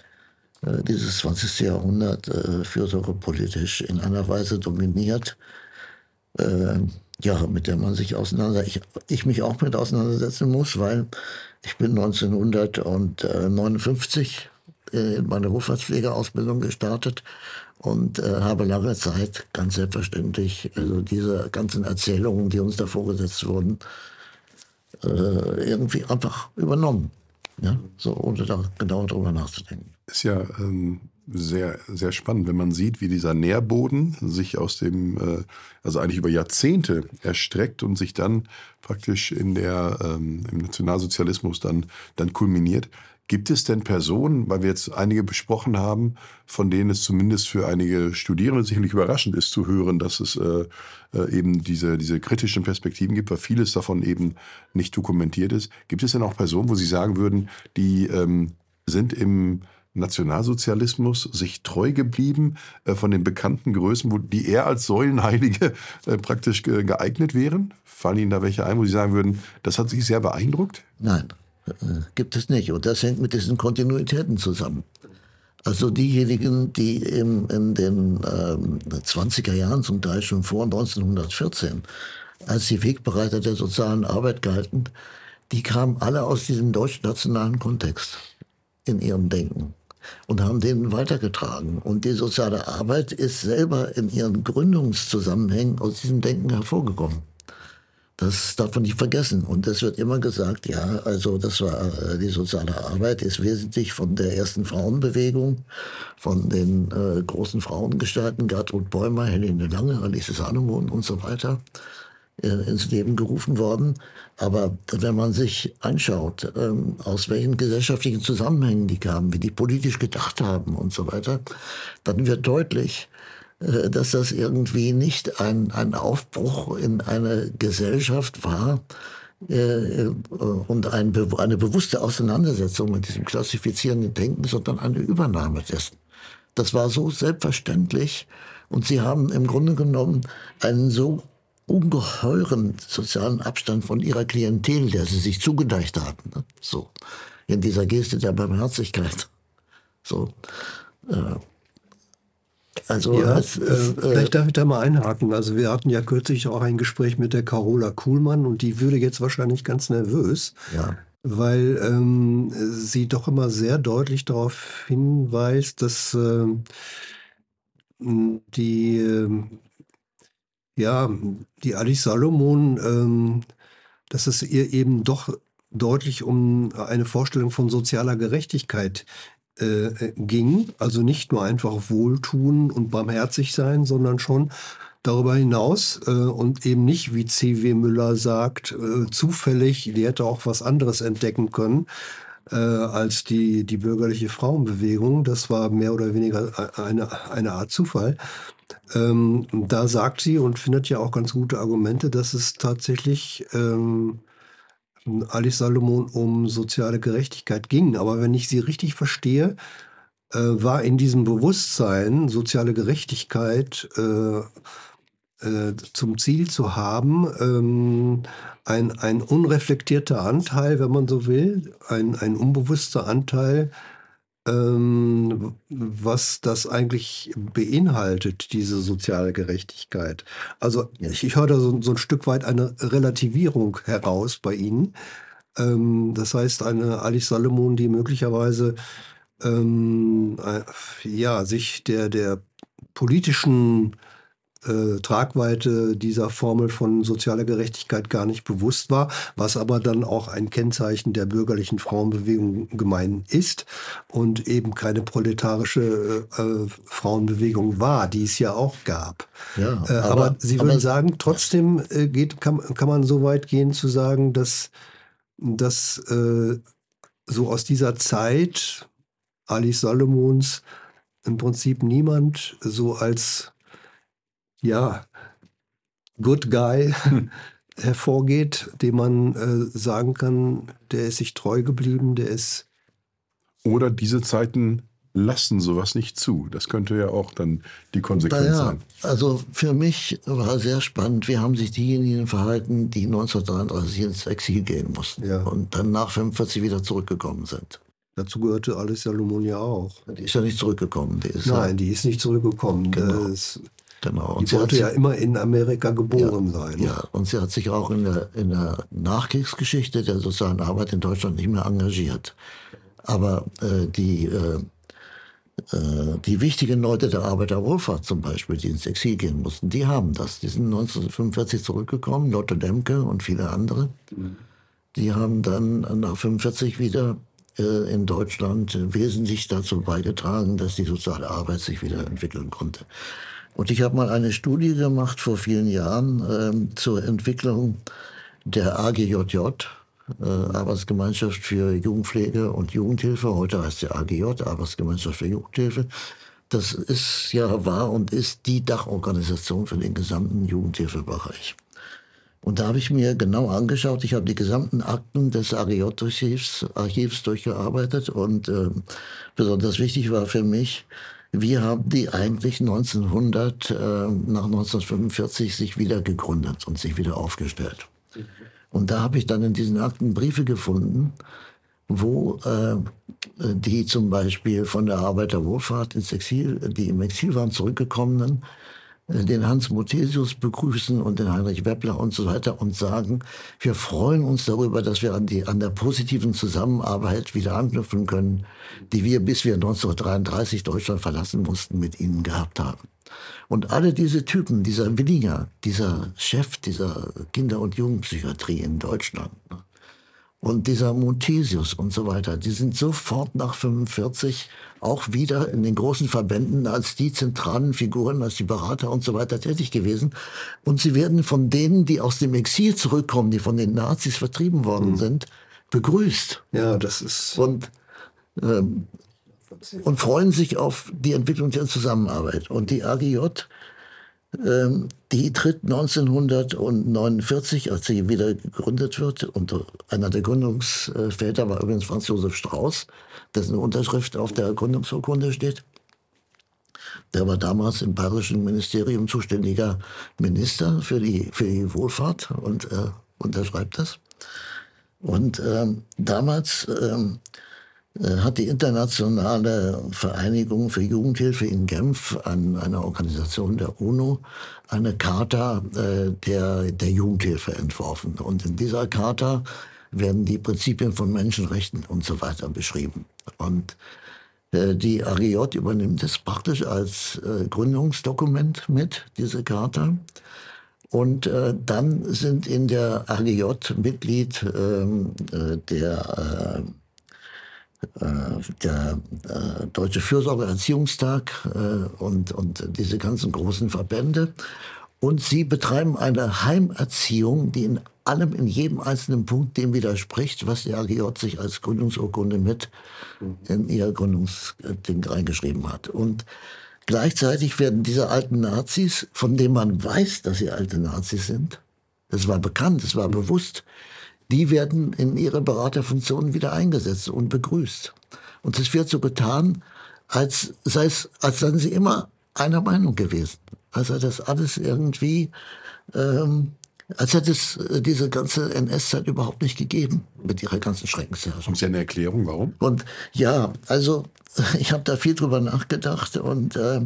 äh, dieses zwanzigste Jahrhundert äh, fürsorgepolitisch in einer Weise dominiert, äh, ja, mit der man sich auseinander, ich, ich mich auch mit auseinandersetzen muss, weil ich bin neunzehnhundertneunundfünfzig äh, in meine Wohlfahrtspflegeausbildung gestartet und äh, habe lange Zeit ganz selbstverständlich also diese ganzen Erzählungen, die uns da vorgesetzt wurden, irgendwie einfach übernommen, ja, so ohne da genauer drüber nachzudenken. Ist ja ähm, sehr, sehr spannend, wenn man sieht, wie dieser Nährboden sich aus dem, äh, also eigentlich über Jahrzehnte erstreckt und sich dann praktisch in der, ähm, im Nationalsozialismus dann, dann kulminiert. Gibt es denn Personen, weil wir jetzt einige besprochen haben, von denen es zumindest für einige Studierende sicherlich überraschend ist zu hören, dass es äh, äh, eben diese, diese kritischen Perspektiven gibt, weil vieles davon eben nicht dokumentiert ist. Gibt es denn auch Personen, wo Sie sagen würden, die ähm, sind im Nationalsozialismus sich treu geblieben äh, von den bekannten Größen, wo die eher als Säulenheilige äh, praktisch ge- geeignet wären? Fallen Ihnen da welche ein, wo Sie sagen würden, das hat Sie sehr beeindruckt? Nein. Gibt es nicht. Und das hängt mit diesen Kontinuitäten zusammen. Also diejenigen, die in, in den ähm, zwanziger Jahren, zum Teil schon vor neunzehnhundertvierzehn, als die Wegbereiter der sozialen Arbeit galten, die kamen alle aus diesem deutsch-nationalen Kontext in ihrem Denken und haben den weitergetragen. Und die soziale Arbeit ist selber in ihren Gründungszusammenhängen aus diesem Denken hervorgekommen. Das darf man nicht vergessen. Und es wird immer gesagt, ja, also das war die soziale Arbeit ist wesentlich von der ersten Frauenbewegung, von den äh, großen Frauengestalten, Gertrud Bäumer, Helene Lange, Alice Salomon und so weiter, äh, ins Leben gerufen worden. Aber wenn man sich anschaut, ähm, aus welchen gesellschaftlichen Zusammenhängen die kamen, wie die politisch gedacht haben und so weiter, dann wird deutlich, dass das irgendwie nicht ein, ein Aufbruch in eine Gesellschaft war äh, und ein, eine bewusste Auseinandersetzung mit diesem klassifizierenden Denken, sondern eine Übernahme dessen. Das war so selbstverständlich und sie haben im Grunde genommen einen so ungeheuren sozialen Abstand von ihrer Klientel, der sie sich zugedeicht hatten. Ne? So, in dieser Geste der Barmherzigkeit. So, äh, Also, ja, es, äh, es, äh, vielleicht darf ich da mal einhaken. Also wir hatten ja kürzlich auch ein Gespräch mit der Carola Kuhlmann und die würde jetzt wahrscheinlich ganz nervös, ja. weil ähm, sie doch immer sehr deutlich darauf hinweist, dass äh, die, äh, ja, die Alice Salomon, ähm, dass es ihr eben doch deutlich um eine Vorstellung von sozialer Gerechtigkeit äh, ging. Also nicht nur einfach Wohltun und barmherzig sein, sondern schon Darüber hinaus äh, und eben nicht, wie C W. Müller sagt, äh, zufällig, die hätte auch was anderes entdecken können äh, als die, die bürgerliche Frauenbewegung. Das war mehr oder weniger eine, eine Art Zufall. Ähm, da sagt sie und findet ja auch ganz gute Argumente, dass es tatsächlich ähm, Alice Salomon um soziale Gerechtigkeit ging. Aber wenn ich sie richtig verstehe, äh, war in diesem Bewusstsein, soziale Gerechtigkeit äh, äh, zum Ziel zu haben, ähm, ein, ein unreflektierter Anteil, wenn man so will, ein, ein unbewusster Anteil, ähm, was das eigentlich beinhaltet, diese soziale Gerechtigkeit. Also ich, ich höre da so, so ein Stück weit eine Relativierung heraus bei Ihnen. Ähm, das heißt, eine Alice Salomon, die möglicherweise ähm, äh, ja, sich der, der politischen äh, Tragweite dieser Formel von sozialer Gerechtigkeit gar nicht bewusst war, was aber dann auch ein Kennzeichen der bürgerlichen Frauenbewegung gemein ist und eben keine proletarische äh, Frauenbewegung war, die es ja auch gab. Ja, äh, aber, aber Sie würden aber, sagen, trotzdem äh, geht, kann, kann man so weit gehen zu sagen, dass, dass äh, so aus dieser Zeit Alice Salomons im Prinzip niemand so als ja, Good Guy hm. hervorgeht, dem man äh, sagen kann, der ist sich treu geblieben, der ist... Oder diese Zeiten lassen sowas nicht zu. Das könnte ja auch dann die Konsequenz naja, sein. Also für mich war sehr spannend, wie haben sich diejenigen verhalten, die neunzehnhundertdreiunddreißig ins Exil gehen mussten ja. und dann nach fünfundvierzig wieder zurückgekommen sind. Dazu gehörte Alice Salomon ja auch. Die ist ja nicht zurückgekommen. Die ist Nein, ja, die ist nicht zurückgekommen. Genau. Das, Genau. Und die wollte ja immer in Amerika geboren ja, sein. Ja, und sie hat sich auch in der, in der Nachkriegsgeschichte der sozialen Arbeit in Deutschland nicht mehr engagiert. Aber äh, die, äh, äh, die wichtigen Leute der Arbeiterwohlfahrt zum Beispiel, die ins Exil gehen mussten, die haben das. Die sind neunzehnhundertfünfundvierzig zurückgekommen, Lotte Demke und viele andere. Mhm. Die haben dann nach fünfundvierzig wieder äh, in Deutschland wesentlich dazu beigetragen, dass die soziale Arbeit sich wieder entwickeln konnte. Und ich habe mal eine Studie gemacht vor vielen Jahren äh, zur Entwicklung der A G J J, äh, Arbeitsgemeinschaft für Jugendpflege und Jugendhilfe. Heute heißt sie A G J, Arbeitsgemeinschaft für Jugendhilfe. Das ist ja, war und ist die Dachorganisation für den gesamten Jugendhilfebereich. Und da habe ich mir genau angeschaut, ich habe die gesamten Akten des A G J-Archivs Archivs durchgearbeitet und äh, besonders wichtig war für mich, wie haben die eigentlich neunzehnhundert, äh, nach neunzehnhundertfünfundvierzig sich wieder gegründet und sich wieder aufgestellt. Mhm. Und da habe ich dann in diesen Akten Briefe gefunden, wo äh, die zum Beispiel von der Arbeiterwohlfahrt ins Exil, die im Exil waren, zurückgekommenen, den Hans Muthesius begrüßen und den Heinrich Weppler und so weiter und sagen, wir freuen uns darüber, dass wir an, die, an der positiven Zusammenarbeit wieder anknüpfen können, die wir, bis wir neunzehnhundertdreiunddreißig Deutschland verlassen mussten, mit ihnen gehabt haben. Und alle diese Typen, dieser Willinger, dieser Chef dieser Kinder- und Jugendpsychiatrie in Deutschland, und dieser Muthesius und so weiter, die sind sofort nach fünfundvierzig auch wieder in den großen Verbänden als die zentralen Figuren, als die Berater und so weiter tätig gewesen. Und sie werden von denen, die aus dem Exil zurückkommen, die von den Nazis vertrieben worden mhm. sind, begrüßt. Ja, das ist... Und, ähm, und freuen sich auf die Entwicklung der Zusammenarbeit. Und die A G J, die tritt neunzehnhundertneunundvierzig, als sie wieder gegründet wird, und einer der Gründungsväter war übrigens Franz Josef Strauß, dessen Unterschrift auf der Gründungsurkunde steht. Der war damals im Bayerischen Ministerium zuständiger Minister für die, für die Wohlfahrt und äh, unterschreibt das. Und ähm, damals ähm, hat die Internationale Vereinigung für Jugendhilfe in Genf, an einer Organisation der UNO, eine Charta äh, der, der Jugendhilfe entworfen. Und in dieser Charta werden die Prinzipien von Menschenrechten und so weiter beschrieben. Und äh, die A G J übernimmt es praktisch als äh, Gründungsdokument mit, diese Charta. Und äh, dann sind in der A G J Mitglied ähm, äh, der... Äh, der äh, Deutsche Fürsorgeerziehungstag äh, und, und diese ganzen großen Verbände. Und sie betreiben eine Heimerziehung, die in allem, in jedem einzelnen Punkt dem widerspricht, was die A G J sich als Gründungsurkunde mit in ihr Gründungsding reingeschrieben hat. Und gleichzeitig werden diese alten Nazis, von denen man weiß, dass sie alte Nazis sind, das war bekannt, das war bewusst, die werden in ihre Beraterfunktionen wieder eingesetzt und begrüßt. Und es wird so getan, als sei es, als seien sie immer einer Meinung gewesen. Als sei das alles irgendwie, ähm, als hätte es diese ganze N S-Zeit überhaupt nicht gegeben, mit ihrer ganzen Schreckensherrschaft. Haben Sie eine Erklärung, warum? Und ja, also ich habe da viel drüber nachgedacht und äh,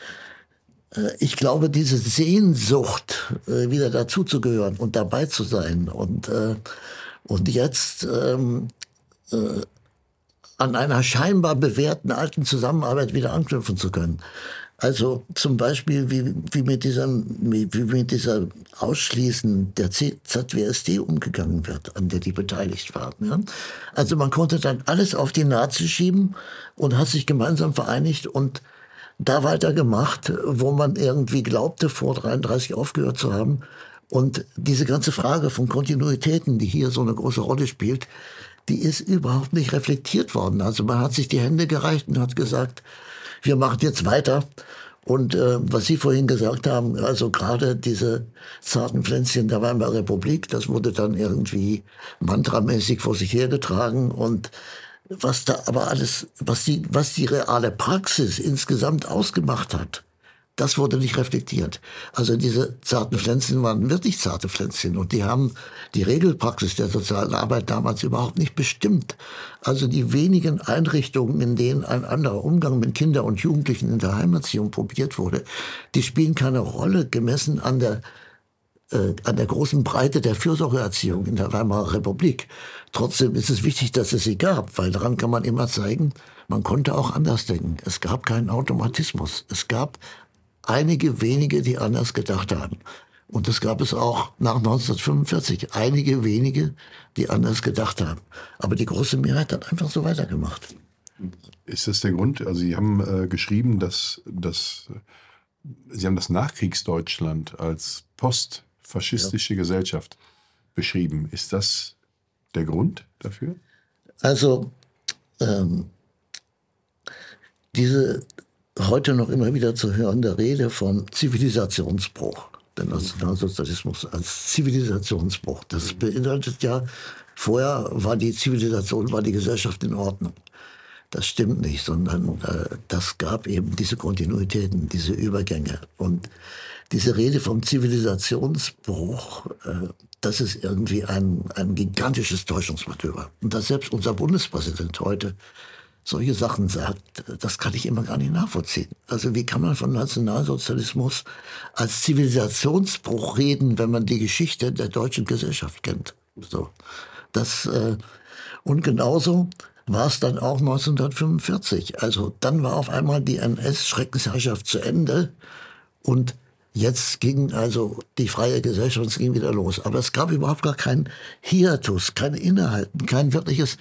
ich glaube, diese Sehnsucht, äh, wieder dazuzugehören und dabei zu sein und, äh, und jetzt ähm, äh, an einer scheinbar bewährten alten Zusammenarbeit wieder anknüpfen zu können. Also zum Beispiel, wie, wie, mit, dieser, wie mit dieser Ausschließen der Z W S D umgegangen wird, an der die beteiligt waren. Ja? Also man konnte dann alles auf die Nazis schieben und hat sich gemeinsam vereinigt und da weitergemacht, wo man irgendwie glaubte, vor dreiunddreißig aufgehört zu haben. Und diese ganze Frage von Kontinuitäten, die hier so eine große Rolle spielt, die ist überhaupt nicht reflektiert worden. Also man hat sich die Hände gereicht und hat gesagt, wir machen jetzt weiter. Und äh, was Sie vorhin gesagt haben, also gerade diese zarten Pflänzchen der Weimarer Republik, das wurde dann irgendwie mantramäßig vor sich hergetragen. Und was da aber alles, was die, was die reale Praxis insgesamt ausgemacht hat, das wurde nicht reflektiert. Also diese zarten Pflänzchen waren wirklich zarte Pflänzchen und die haben die Regelpraxis der sozialen Arbeit damals überhaupt nicht bestimmt. Also die wenigen Einrichtungen, in denen ein anderer Umgang mit Kindern und Jugendlichen in der Heimerziehung probiert wurde, die spielen keine Rolle gemessen an der äh, an der großen Breite der Fürsorgeerziehung in der Weimarer Republik. Trotzdem ist es wichtig, dass es sie gab, weil daran kann man immer zeigen, man konnte auch anders denken. Es gab keinen Automatismus. Es gab einige wenige, die anders gedacht haben. Und das gab es auch nach neunzehnhundertfünfundvierzig. Einige wenige, die anders gedacht haben. Aber die große Mehrheit hat einfach so weitergemacht. Ist das der Grund? Also Sie haben äh, geschrieben, dass, dass Sie haben das Nachkriegsdeutschland als postfaschistische ja. Gesellschaft beschrieben. Ist das der Grund dafür? Also ähm, diese heute noch immer wieder zu hörende Rede von Zivilisationsbruch. Der Nationalsozialismus als Zivilisationsbruch. Das beinhaltet ja, vorher war die Zivilisation, war die Gesellschaft in Ordnung. Das stimmt nicht, sondern äh, das gab eben diese Kontinuitäten, diese Übergänge. Und diese Rede vom Zivilisationsbruch, äh, das ist irgendwie ein, ein gigantisches Täuschungsmanöver. Und dass selbst unser Bundespräsident heute solche Sachen sagt, das kann ich immer gar nicht nachvollziehen. Also wie kann man von Nationalsozialismus als Zivilisationsbruch reden, wenn man die Geschichte der deutschen Gesellschaft kennt? So, das, äh, und genauso war es dann auch neunzehnhundertfünfundvierzig. Also dann war auf einmal die N S-Schreckensherrschaft zu Ende und jetzt ging also die freie Gesellschaft, es ging wieder los. Aber es gab überhaupt gar keinen Hiatus, kein Innehalten, kein wirkliches...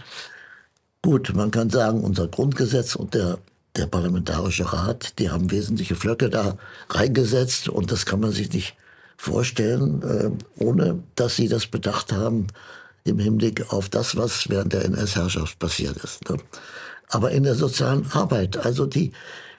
Gut, man kann sagen, unser Grundgesetz und der, der Parlamentarische Rat, die haben wesentliche Flöcke da reingesetzt und das kann man sich nicht vorstellen, äh, ohne dass sie das bedacht haben im Hinblick auf das, was während der N S-Herrschaft passiert ist. Ne? Aber in der sozialen Arbeit, also die,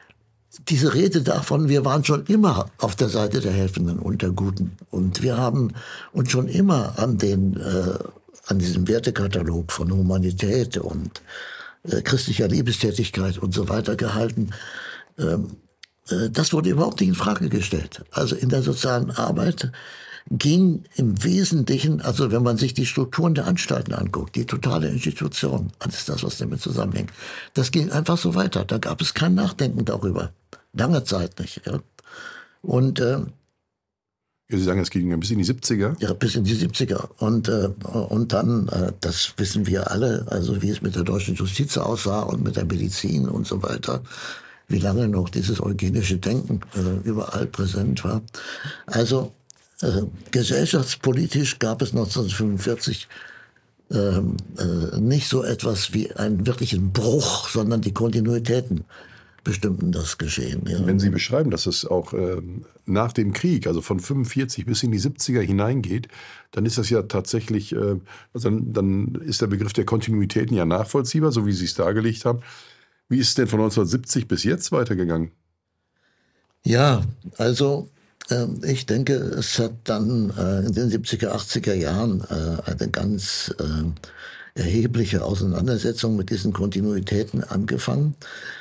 diese Rede davon, wir waren schon immer auf der Seite der Helfenden und der Guten und wir haben uns schon immer an den äh, an diesem Wertekatalog von Humanität und äh, christlicher Liebestätigkeit und so weiter gehalten. Ähm, äh, das wurde überhaupt nicht in Frage gestellt. Also in der sozialen Arbeit ging im Wesentlichen, also wenn man sich die Strukturen der Anstalten anguckt, die totale Institution, alles das, was damit zusammenhängt, das ging einfach so weiter. Da gab es kein Nachdenken darüber. Lange Zeit nicht. Ja. Und äh, Sie sagen, es ging bis in die siebziger? Ja, bis in die siebziger. Und, äh, und dann, äh, das wissen wir alle, also wie es mit der deutschen Justiz aussah und mit der Medizin und so weiter, wie lange noch dieses eugenische Denken äh, überall präsent war. Also äh, gesellschaftspolitisch gab es neunzehnhundertfünfundvierzig äh, äh, nicht so etwas wie einen wirklichen Bruch, sondern die Kontinuitäten bestimmten das Geschehen. Ja. Wenn Sie beschreiben, dass es auch ähm, nach dem Krieg, also von fünfundvierzig bis in die siebziger hineingeht, dann ist das ja tatsächlich, äh, also dann, dann ist der Begriff der Kontinuitäten ja nachvollziehbar, so wie Sie es dargelegt haben. Wie ist es denn von neunzehnhundertsiebzig bis jetzt weitergegangen? Ja, also äh, ich denke, es hat dann äh, in den siebziger, achtziger Jahren äh, eine ganz äh, erhebliche Auseinandersetzung mit diesen Kontinuitäten angefangen.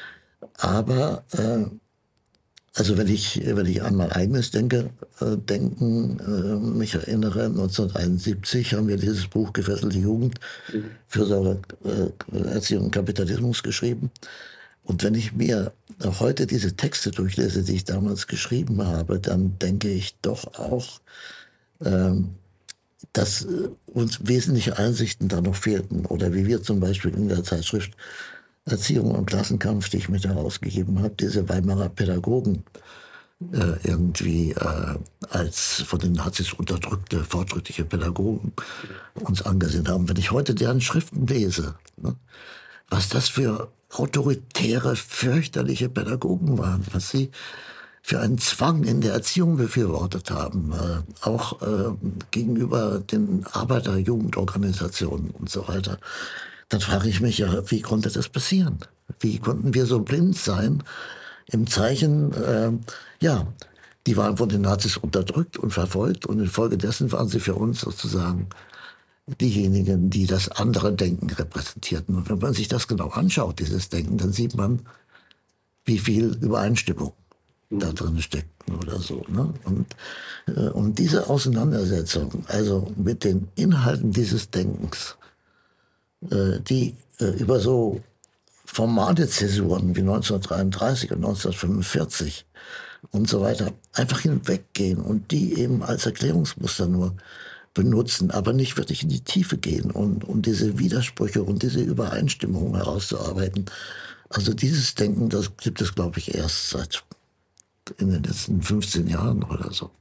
Aber äh, also wenn ich, wenn ich an mein eigenes denke, äh, Denken, äh, mich erinnere, neunzehnhunderteinundsiebzig haben wir dieses Buch Gefesselte Jugend, Fürsorge, äh, Erziehung und Kapitalismus geschrieben. Und wenn ich mir heute diese Texte durchlese, die ich damals geschrieben habe, dann denke ich doch auch, ähm, dass äh, uns wesentliche Einsichten da noch fehlten. Oder wie wir zum Beispiel in der Zeitschrift Erziehung und Klassenkampf, die ich mit herausgegeben habe, diese Weimarer Pädagogen äh, irgendwie äh, als von den Nazis unterdrückte, fortschrittliche Pädagogen uns angesehen haben. Wenn ich heute deren Schriften lese, ne, was das für autoritäre, fürchterliche Pädagogen waren, was sie für einen Zwang in der Erziehung befürwortet haben, äh, auch äh, gegenüber den Arbeiterjugendorganisationen und so weiter, dann frage ich mich ja, wie konnte das passieren? Wie konnten wir so blind sein im Zeichen, äh, ja, die waren von den Nazis unterdrückt und verfolgt und infolgedessen waren sie für uns sozusagen diejenigen, die das andere Denken repräsentierten. Und wenn man sich das genau anschaut, dieses Denken, dann sieht man, wie viel Übereinstimmung da drin steckten oder so. Ne? Und, äh, und diese Auseinandersetzung, also mit den Inhalten dieses Denkens, äh, die äh, über so formale Zäsuren wie neunzehnhundertdreiunddreißig und neunzehnhundertfünfundvierzig und so weiter einfach hinweggehen und die eben als Erklärungsmuster nur benutzen, aber nicht wirklich in die Tiefe gehen und, und diese Widersprüche und diese Übereinstimmungen herauszuarbeiten. Also dieses Denken, das gibt es, glaube ich, erst seit in den letzten fünfzehn Jahren oder so.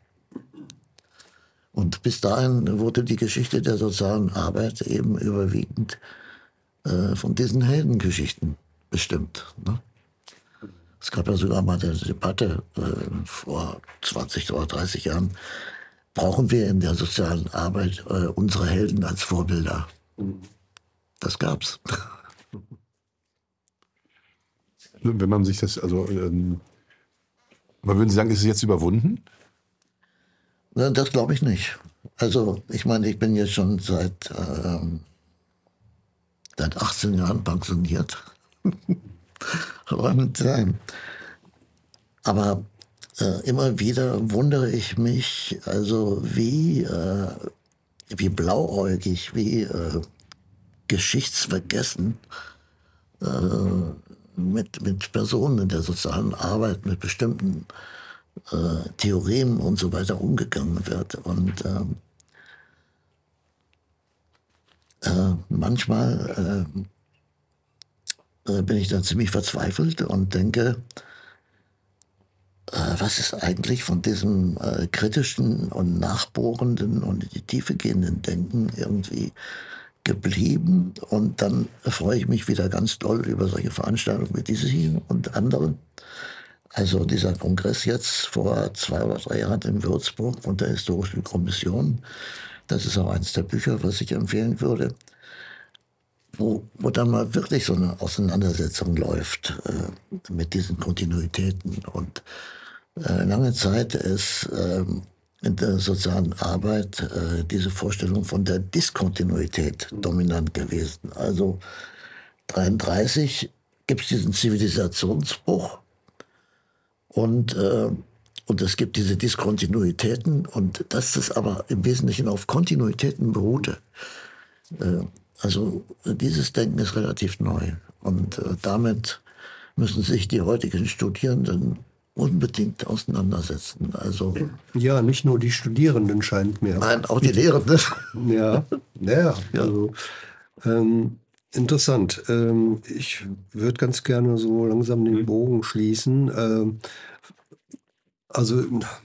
Und bis dahin wurde die Geschichte der sozialen Arbeit eben überwiegend äh, von diesen Heldengeschichten bestimmt. Ne? Es gab ja sogar mal eine Debatte äh, vor zwanzig oder dreißig Jahren, brauchen wir in der sozialen Arbeit äh, unsere Helden als Vorbilder? Das gab's. Wenn man sich das, also, ähm, man würde sagen, ist es jetzt überwunden? Na, das glaube ich nicht. Also, ich meine, ich bin jetzt schon seit, ähm, seit achtzehn Jahren pensioniert. Und, äh, aber äh, immer wieder wundere ich mich, also wie, äh, wie blauäugig, wie äh, geschichtsvergessen äh, mit, mit Personen in der sozialen Arbeit, mit bestimmten äh, Theoremen und so weiter umgegangen wird. Und ähm, äh, manchmal äh, bin ich dann ziemlich verzweifelt und denke, äh, was ist eigentlich von diesem äh, kritischen und nachbohrenden und in die Tiefe gehenden Denken irgendwie geblieben? Und dann freue ich mich wieder ganz doll über solche Veranstaltungen wie diese hier und andere. Also dieser Kongress jetzt vor zwei oder drei Jahren in Würzburg von der Historischen Kommission, das ist auch eines der Bücher, was ich empfehlen würde, wo, wo dann mal wirklich so eine Auseinandersetzung läuft äh, mit diesen Kontinuitäten. Und äh, lange Zeit ist äh, in der sozialen Arbeit äh, diese Vorstellung von der Diskontinuität dominant gewesen. Also dreiunddreißig gibt es diesen Zivilisationsbruch und, äh, und es gibt diese Diskontinuitäten und dass das aber im Wesentlichen auf Kontinuitäten beruhte. Äh, also dieses Denken ist relativ neu und äh, damit müssen sich die heutigen Studierenden unbedingt auseinandersetzen. Also Ja, nicht nur die Studierenden scheint mir. nein, auch die Lehrenden. Ja, ja, also ähm, interessant. Ähm, ich würde ganz gerne so langsam den Bogen schließen. Ähm, also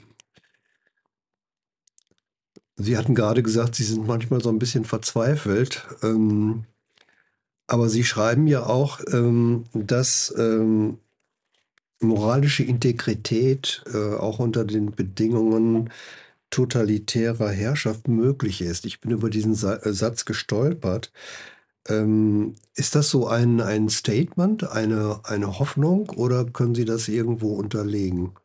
Sie hatten gerade gesagt, Sie sind manchmal so ein bisschen verzweifelt. Ähm, aber Sie schreiben ja auch, ähm, dass ähm, moralische Integrität äh, auch unter den Bedingungen totalitärer Herrschaft möglich ist. Ich bin über diesen Sa äh, Satz gestolpert. Ähm, ist das so ein ein Statement, eine eine Hoffnung oder können Sie das irgendwo unterlegen?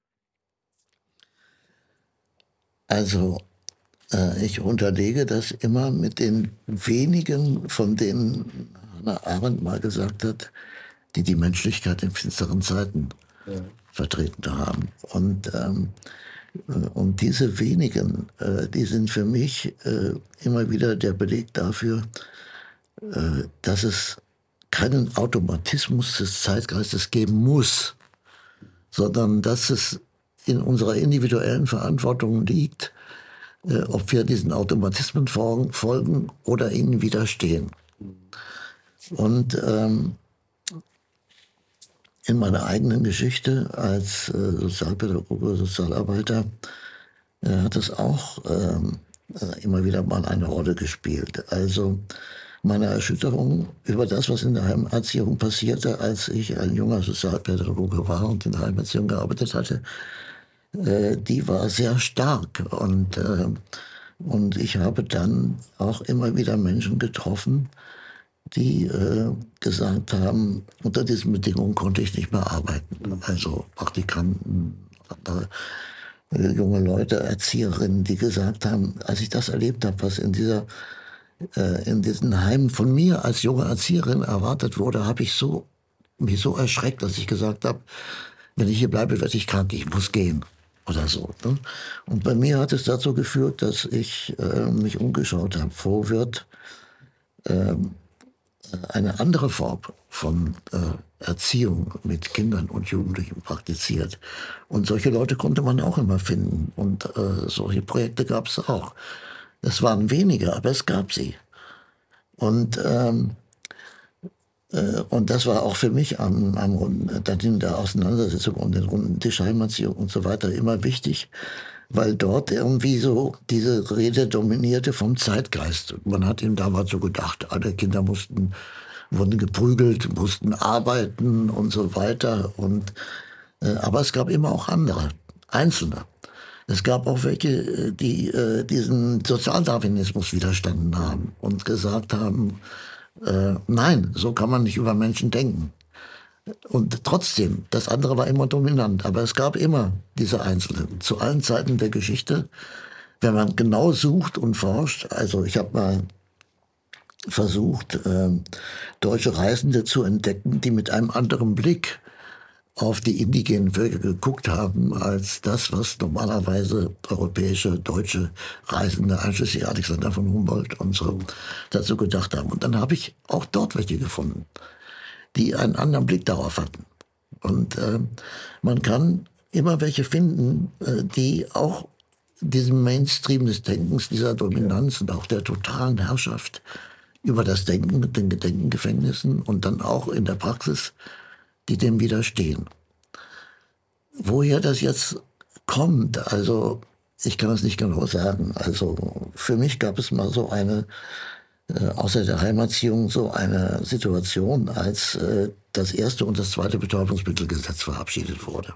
Also, äh, ich unterlege das immer mit den wenigen, von denen Hannah Arendt mal gesagt hat, die die Menschlichkeit in finsteren Zeiten Ja. vertreten haben. Und, ähm, äh, und diese wenigen, äh, die sind für mich äh, immer wieder der Beleg dafür, äh, dass es keinen Automatismus des Zeitgeistes geben muss, sondern dass es in unserer individuellen Verantwortung liegt, äh, ob wir diesen Automatismen fol- folgen oder ihnen widerstehen. Und ähm, in meiner eigenen Geschichte als äh, Sozialpädagoge, Sozialarbeiter äh, hat es auch ähm, äh, immer wieder mal eine Rolle gespielt. Also meine Erschütterung über das, was in der Heimerziehung passierte, als ich ein junger Sozialpädagoge war und in der Heimerziehung gearbeitet hatte, äh, die war sehr stark. Und, äh, und ich habe dann auch immer wieder Menschen getroffen, die äh, gesagt haben, unter diesen Bedingungen konnte ich nicht mehr arbeiten. Also Praktikanten, andere äh, junge Leute, Erzieherinnen, die gesagt haben, als ich das erlebt habe, was in dieser äh, in diesen Heimen von mir als junge Erzieherin erwartet wurde, habe ich so mich so erschreckt, dass ich gesagt habe, wenn ich hier bleibe, werde ich krank, ich muss gehen oder so. Ne? Und bei mir hat es dazu geführt, dass ich äh, mich umgeschaut habe, wo wird ähm, eine andere Form von äh, Erziehung mit Kindern und Jugendlichen praktiziert. Und solche Leute konnte man auch immer finden. Und äh, solche Projekte gab es auch. Es waren wenige, aber es gab sie. Und, ähm, äh, und das war auch für mich am, am Runden, dann in der Auseinandersetzung und den runden Tisch Heimerziehung und so weiter immer wichtig, weil dort irgendwie so diese Rede dominierte vom Zeitgeist. Man hat ihm damals so gedacht, alle Kinder mussten, wurden geprügelt, mussten arbeiten und so weiter. Und, äh, aber es gab immer auch andere, Einzelne. Es gab auch welche, äh, die äh, diesen Sozialdarwinismus widerstanden haben und gesagt haben, äh, nein, so kann man nicht über Menschen denken. Und trotzdem, das andere war immer dominant, aber es gab immer diese Einzelnen, zu allen Zeiten der Geschichte. Wenn man genau sucht und forscht, also ich habe mal versucht, äh, deutsche Reisende zu entdecken, die mit einem anderen Blick auf die indigenen Völker geguckt haben, als das, was normalerweise europäische, deutsche Reisende, einschließlich Alexander von Humboldt und so, dazu gedacht haben. Und dann habe ich auch dort welche gefunden, die einen anderen Blick darauf hatten. Und äh, man kann immer welche finden, äh, die auch diesem Mainstream des Denkens, dieser Dominanz und auch der totalen Herrschaft über das Denken mit den Gedenkengefängnissen und dann auch in der Praxis, die dem widerstehen. Woher das jetzt kommt, also ich kann es nicht genau sagen. Also für mich gab es mal so eine, äh, außer der Heimerziehung, so eine Situation, als äh, das erste und das zweite Betäubungsmittelgesetz verabschiedet wurde.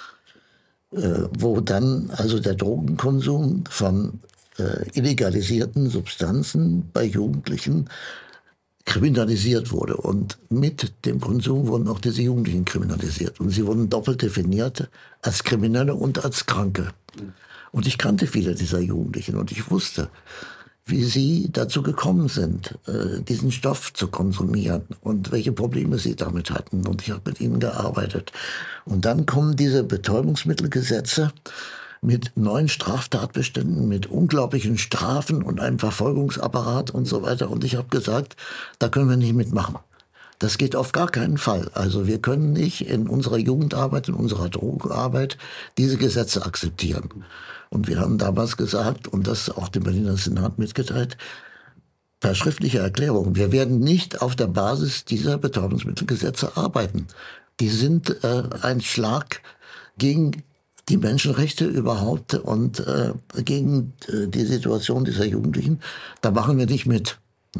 Äh, wo dann also der Drogenkonsum von äh, illegalisierten Substanzen bei Jugendlichen kriminalisiert wurde. Und mit dem Konsum wurden auch diese Jugendlichen kriminalisiert. Und sie wurden doppelt definiert, als Kriminelle und als Kranke. Und ich kannte viele dieser Jugendlichen und ich wusste, wie sie dazu gekommen sind, äh, diesen Stoff zu konsumieren und welche Probleme sie damit hatten. Und ich habe mit ihnen gearbeitet. Und dann kommen diese Betäubungsmittelgesetze mit neuen Straftatbeständen, mit unglaublichen Strafen und einem Verfolgungsapparat und so weiter. Und ich habe gesagt, da können wir nicht mitmachen. Das geht auf gar keinen Fall. Also wir können nicht in unserer Jugendarbeit, in unserer Drogenarbeit diese Gesetze akzeptieren. Und wir haben damals gesagt, und das auch dem Berliner Senat mitgeteilt, per schriftlicher Erklärung, wir werden nicht auf der Basis dieser Betäubungsmittelgesetze arbeiten. Die sind äh, ein Schlag gegen die Menschenrechte überhaupt und äh, gegen äh, die Situation dieser Jugendlichen. Da machen wir nicht mit. Ne?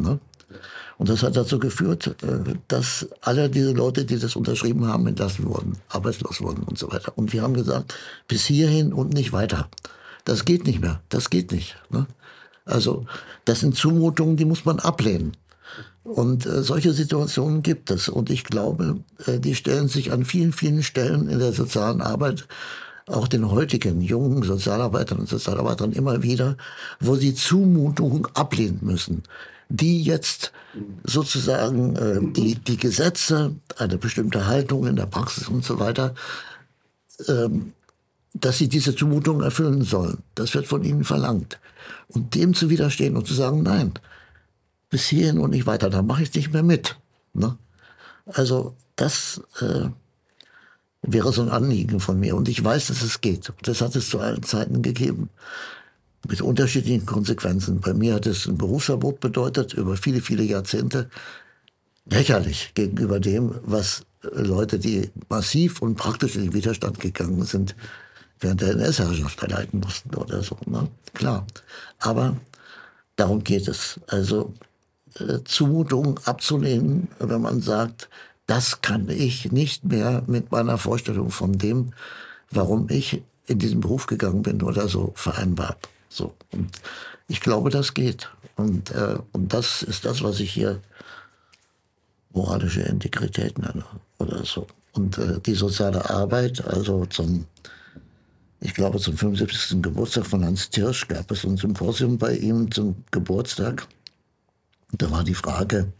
Und das hat dazu geführt, dass alle diese Leute, die das unterschrieben haben, entlassen wurden, arbeitslos wurden und so weiter. Und wir haben gesagt, bis hierhin und nicht weiter. Das geht nicht mehr, das geht nicht. Ne? Also das sind Zumutungen, die muss man ablehnen. Und äh, solche Situationen gibt es. Und ich glaube, äh, die stellen sich an vielen, vielen Stellen in der sozialen Arbeit, auch den heutigen jungen Sozialarbeitern und Sozialarbeitern immer wieder, wo sie Zumutungen ablehnen müssen, die jetzt sozusagen äh, die, die Gesetze, eine bestimmte Haltung in der Praxis und so weiter, ähm, dass sie diese Zumutungen erfüllen sollen. Das wird von ihnen verlangt. Und dem zu widerstehen und zu sagen, nein, bis hierhin und nicht weiter, da mache ich nicht mehr mit. Ne? Also das äh, wäre so ein Anliegen von mir. Und ich weiß, dass es geht. Das hat es zu allen Zeiten gegeben. Mit unterschiedlichen Konsequenzen. Bei mir hat es ein Berufsverbot bedeutet, über viele, viele Jahrzehnte. Lächerlich gegenüber dem, was Leute, die massiv und praktisch in den Widerstand gegangen sind, während der N S-Herrschaft erleiden mussten oder so. Ne? Klar. Aber darum geht es. Also äh, Zumutungen abzulehnen, wenn man sagt, das kann ich nicht mehr mit meiner Vorstellung von dem, warum ich in diesen Beruf gegangen bin oder so, vereinbaren. So. Und ich glaube, das geht. Und, äh, und das ist das, was ich hier moralische Integrität nenne oder so. Und äh, die soziale Arbeit, also zum, ich glaube zum fünfundsiebzigsten Geburtstag von Hans Tirsch gab es ein Symposium bei ihm zum Geburtstag. Da war die Frage,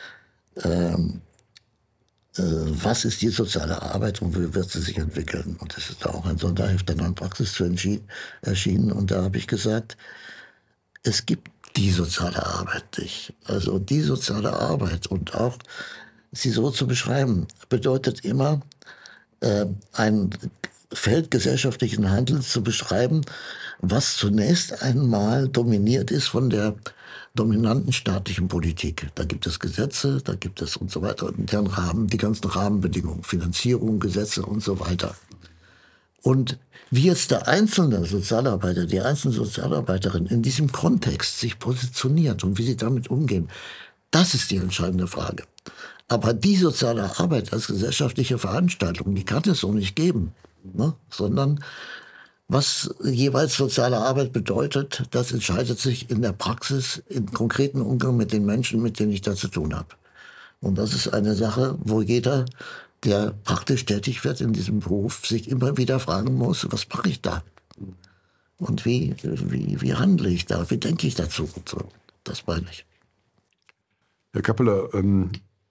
ähm, äh, was ist die soziale Arbeit und wie wird sie sich entwickeln? Und es ist auch ein Sonderheft der Neuen Praxis zu erschienen. Und da habe ich gesagt, es gibt die soziale Arbeit nicht. Also die soziale Arbeit und auch sie so zu beschreiben, bedeutet immer, äh, ein Feld gesellschaftlichen Handelns zu beschreiben, was zunächst einmal dominiert ist von der dominanten staatlichen Politik. Da gibt es Gesetze, da gibt es und so weiter, und deren Rahmen, die ganzen Rahmenbedingungen, Finanzierung, Gesetze und so weiter. Und wie jetzt der einzelne Sozialarbeiter, die einzelne Sozialarbeiterin in diesem Kontext sich positioniert und wie sie damit umgehen, das ist die entscheidende Frage. Aber die soziale Arbeit als gesellschaftliche Veranstaltung, die kann es so nicht geben, ne? Sondern was jeweils soziale Arbeit bedeutet, das entscheidet sich in der Praxis, im konkreten Umgang mit den Menschen, mit denen ich da zu tun habe. Und das ist eine Sache, wo jeder, der praktisch tätig wird in diesem Beruf, sich immer wieder fragen muss, was mache ich da? Und wie, wie, wie handle ich da? Wie denke ich dazu? Und so. Das meine ich. Herr Kappeler, ähm,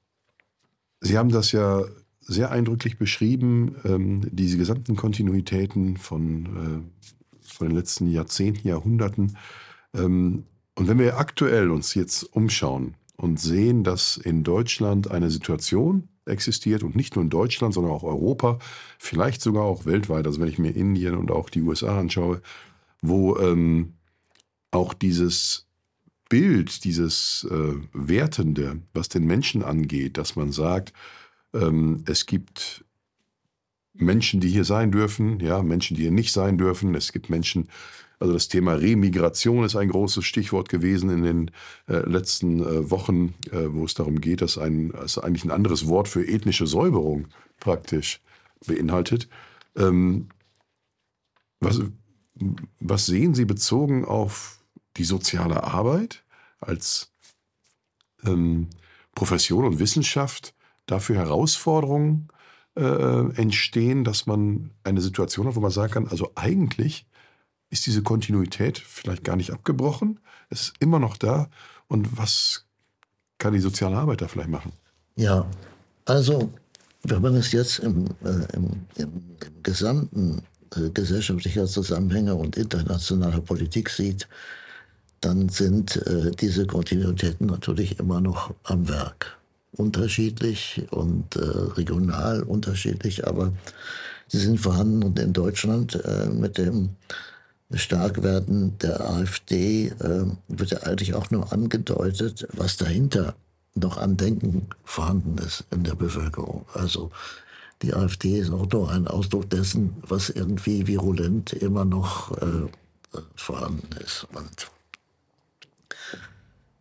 Sie haben das ja sehr eindrücklich beschrieben, ähm, diese gesamten Kontinuitäten von, äh, von den letzten Jahrzehnten, Jahrhunderten. Ähm, und wenn wir aktuell uns jetzt umschauen und sehen, dass in Deutschland eine Situation existiert und nicht nur in Deutschland, sondern auch Europa, vielleicht sogar auch weltweit, also wenn ich mir Indien und auch die U S A anschaue, wo ähm, auch dieses Bild, dieses äh, Wertende, was den Menschen angeht, dass man sagt, ähm, es gibt Menschen, die hier sein dürfen, ja, Menschen, die hier nicht sein dürfen. Es gibt Menschen, also das Thema Remigration ist ein großes Stichwort gewesen in den äh, letzten äh, Wochen, äh, wo es darum geht, dass ein, dass eigentlich ein anderes Wort für ethnische Säuberung praktisch beinhaltet. Ähm, was, was sehen Sie bezogen auf die soziale Arbeit als ähm, Profession und Wissenschaft, dafür Herausforderungen äh, entstehen, dass man eine Situation hat, wo man sagen kann, also eigentlich ist diese Kontinuität vielleicht gar nicht abgebrochen, es ist immer noch da, und was kann die soziale Arbeit da vielleicht machen? Ja, also wenn man es jetzt im, äh, im, im, im gesamten äh, gesellschaftlicher Zusammenhänge und internationaler Politik sieht, dann sind äh, diese Kontinuitäten natürlich immer noch am Werk. Unterschiedlich und äh, regional unterschiedlich, aber sie sind vorhanden. Und in Deutschland äh, mit dem Starkwerden der AfD äh, wird ja eigentlich auch nur angedeutet, was dahinter noch an Denken vorhanden ist in der Bevölkerung. Also die AfD ist auch nur ein Ausdruck dessen, was irgendwie virulent immer noch äh, vorhanden ist. Und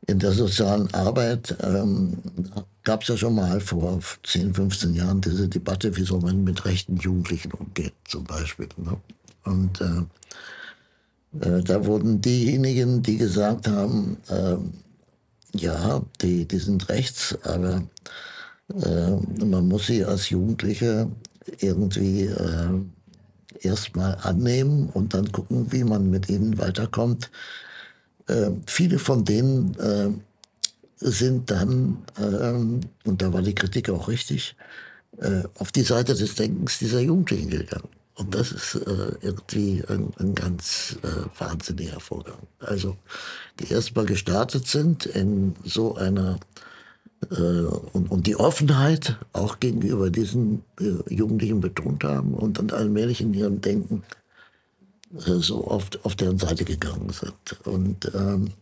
In der sozialen Arbeit ähm, gab es ja schon mal vor zehn, fünfzehn Jahren diese Debatte, wie soll man mit rechten Jugendlichen umgehen, zum Beispiel. Ne? Und äh, äh, da wurden diejenigen, die gesagt haben, äh, ja, die, die sind rechts, aber äh, man muss sie als Jugendliche irgendwie äh, erstmal annehmen und dann gucken, wie man mit ihnen weiterkommt. Äh, viele von denen äh, sind dann, ähm, und da war die Kritik auch richtig, äh, auf die Seite des Denkens dieser Jugendlichen gegangen. Und das ist äh, irgendwie ein, ein ganz äh, wahnsinniger Vorgang. Also, die erstmal gestartet sind in so einer, äh, und, und die Offenheit auch gegenüber diesen äh, Jugendlichen betont haben und dann allmählich in ihrem Denken äh, so oft auf deren Seite gegangen sind. Und ähm,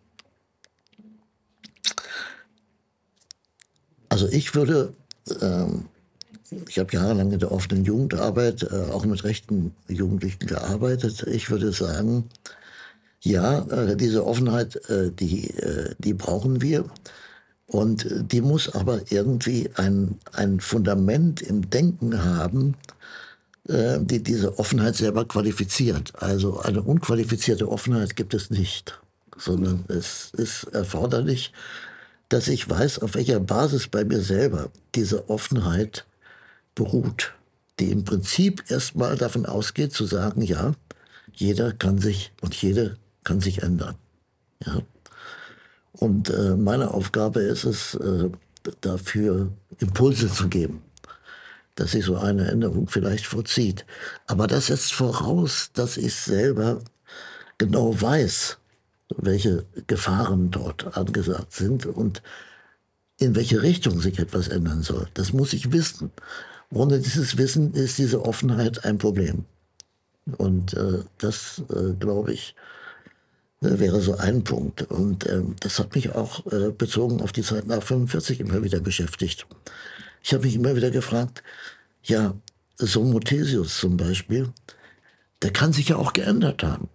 also ich würde, ähm, ich habe jahrelang in der offenen Jugendarbeit äh, auch mit rechten Jugendlichen gearbeitet. Ich würde sagen, ja, äh, diese Offenheit, äh, die, äh, die brauchen wir. Und äh, die muss aber irgendwie ein, ein Fundament im Denken haben, äh, die diese Offenheit selber qualifiziert. Also eine unqualifizierte Offenheit gibt es nicht, sondern es ist erforderlich, dass ich weiß, auf welcher Basis bei mir selber diese Offenheit beruht, die im Prinzip erstmal davon ausgeht, zu sagen, ja, jeder kann sich und jede kann sich ändern. Ja. Und äh, meine Aufgabe ist es, äh, dafür Impulse zu geben, dass sich so eine Änderung vielleicht vollzieht. Aber das setzt voraus, dass ich selber genau weiß, welche Gefahren dort angesagt sind und in welche Richtung sich etwas ändern soll. Das muss ich wissen. Ohne dieses Wissen ist diese Offenheit ein Problem. Und äh, das, äh, glaube ich, äh, wäre so ein Punkt. Und äh, das hat mich auch äh, bezogen auf die Zeit nach fünfundvierzig immer wieder beschäftigt. Ich habe mich immer wieder gefragt, ja, so Muthesius zum Beispiel, der kann sich ja auch geändert haben.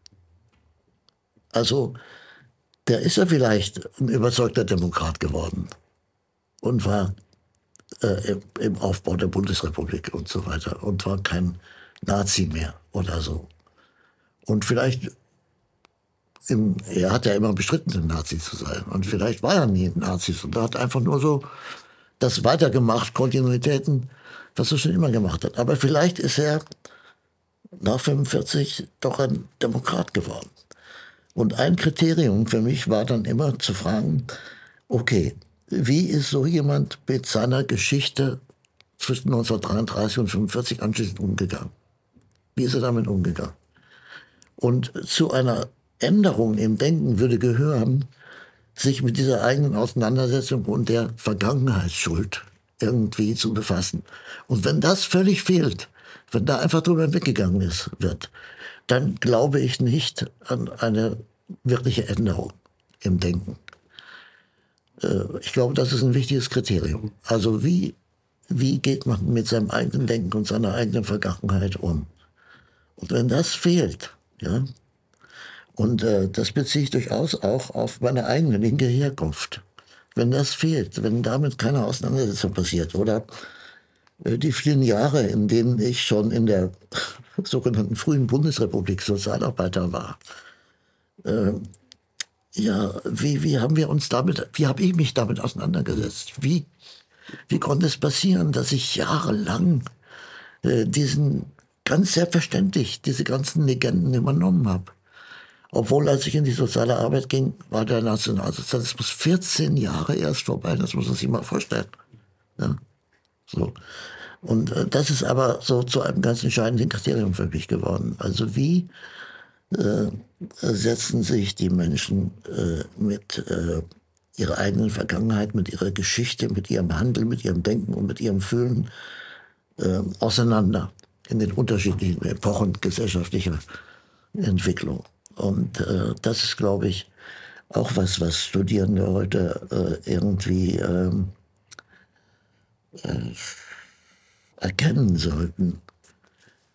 Also, der ist ja vielleicht ein überzeugter Demokrat geworden und war äh, im Aufbau der Bundesrepublik und so weiter und war kein Nazi mehr oder so. Und vielleicht, im, er hat ja immer bestritten, ein Nazi zu sein. Und vielleicht war er nie ein Nazi und er hat einfach nur so das weitergemacht, Kontinuitäten, was er schon immer gemacht hat. Aber vielleicht ist er nach fünfundvierzig doch ein Demokrat geworden. Und ein Kriterium für mich war dann immer zu fragen, okay, wie ist so jemand mit seiner Geschichte zwischen neunzehnhundertdreiunddreißig und fünfundvierzig anschließend umgegangen? Wie ist er damit umgegangen? Und zu einer Änderung im Denken würde gehören, sich mit dieser eigenen Auseinandersetzung und der Vergangenheitsschuld irgendwie zu befassen. Und wenn das völlig fehlt, wenn da einfach drüber weggegangen ist, wird, dann glaube ich nicht an eine wirkliche Änderung im Denken. Äh, ich glaube, das ist ein wichtiges Kriterium. Also wie, wie geht man mit seinem eigenen Denken und seiner eigenen Vergangenheit um? Und wenn das fehlt, ja, und äh, das beziehe ich durchaus auch auf meine eigene linke Herkunft. Wenn das fehlt, wenn damit keine Auseinandersetzung passiert oder äh, die vielen Jahre, in denen ich schon in der sogenannten frühen Bundesrepublik Sozialarbeiter war, äh, ja, wie, wie haben wir uns damit, wie habe ich mich damit auseinandergesetzt? Wie, wie konnte es passieren, dass ich jahrelang äh, diesen, ganz selbstverständlich, diese ganzen Legenden übernommen habe? Obwohl, als ich in die soziale Arbeit ging, war der Nationalsozialismus vierzehn Jahre erst vorbei. Das muss man sich mal vorstellen. Ja, so. Und äh, das ist aber so zu einem ganz entscheidenden Kriterium für mich geworden. Also wie äh, setzen sich die Menschen äh, mit äh, ihrer eigenen Vergangenheit, mit ihrer Geschichte, mit ihrem Handeln, mit ihrem Denken und mit ihrem Fühlen äh, auseinander in den unterschiedlichen Epochen gesellschaftlicher Entwicklung. Und äh, das ist, glaube ich, auch was, was Studierende heute äh, irgendwie ähm, äh, erkennen sollten.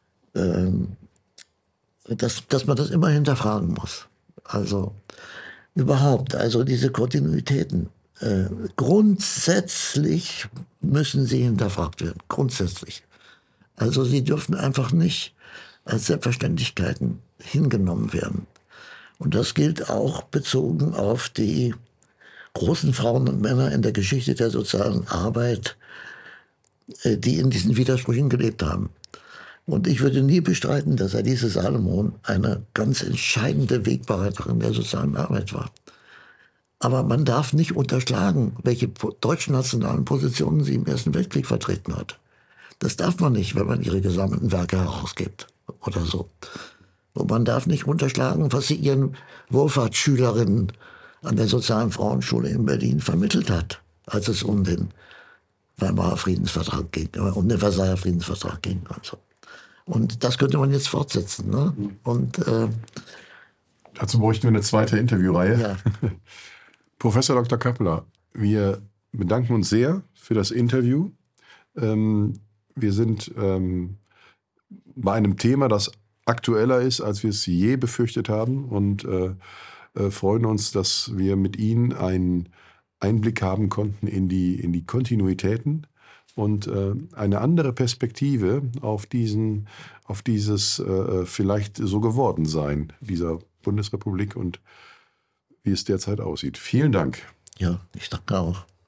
Ähm, dass, dass man das immer hinterfragen muss. Also Überhaupt, also diese Kontinuitäten. Äh, grundsätzlich müssen sie hinterfragt werden. Grundsätzlich. Also sie dürfen einfach nicht als Selbstverständlichkeiten hingenommen werden. Und das gilt auch bezogen auf die großen Frauen und Männer in der Geschichte der sozialen Arbeit, äh, die in diesen Widersprüchen gelebt haben. Und ich würde nie bestreiten, dass Elise Salomon eine ganz entscheidende Wegbereiterin der sozialen Arbeit war. Aber man darf nicht unterschlagen, welche deutschnationalen Positionen sie im Ersten Weltkrieg vertreten hat. Das darf man nicht, wenn man ihre gesammelten Werke herausgibt oder so. Und man darf nicht unterschlagen, was sie ihren Wohlfahrtsschülerinnen an der Sozialen Frauenschule in Berlin vermittelt hat, als es um den Weimarer Friedensvertrag ging, um den Versailler Friedensvertrag ging. Also. Und das könnte man jetzt fortsetzen. Ne? Und, äh, Dazu bräuchten wir eine zweite Interviewreihe. Ja. Professor Doktor Kappeler, wir bedanken uns sehr für das Interview. Ähm, wir sind ähm, bei einem Thema, das aktueller ist, als wir es je befürchtet haben, und äh, äh, freuen uns, dass wir mit Ihnen einen Einblick haben konnten in die, in die Kontinuitäten und äh, eine andere Perspektive auf, diesen, auf dieses äh, vielleicht so geworden sein dieser Bundesrepublik und wie es derzeit aussieht. Vielen Dank. Ja, ich danke auch.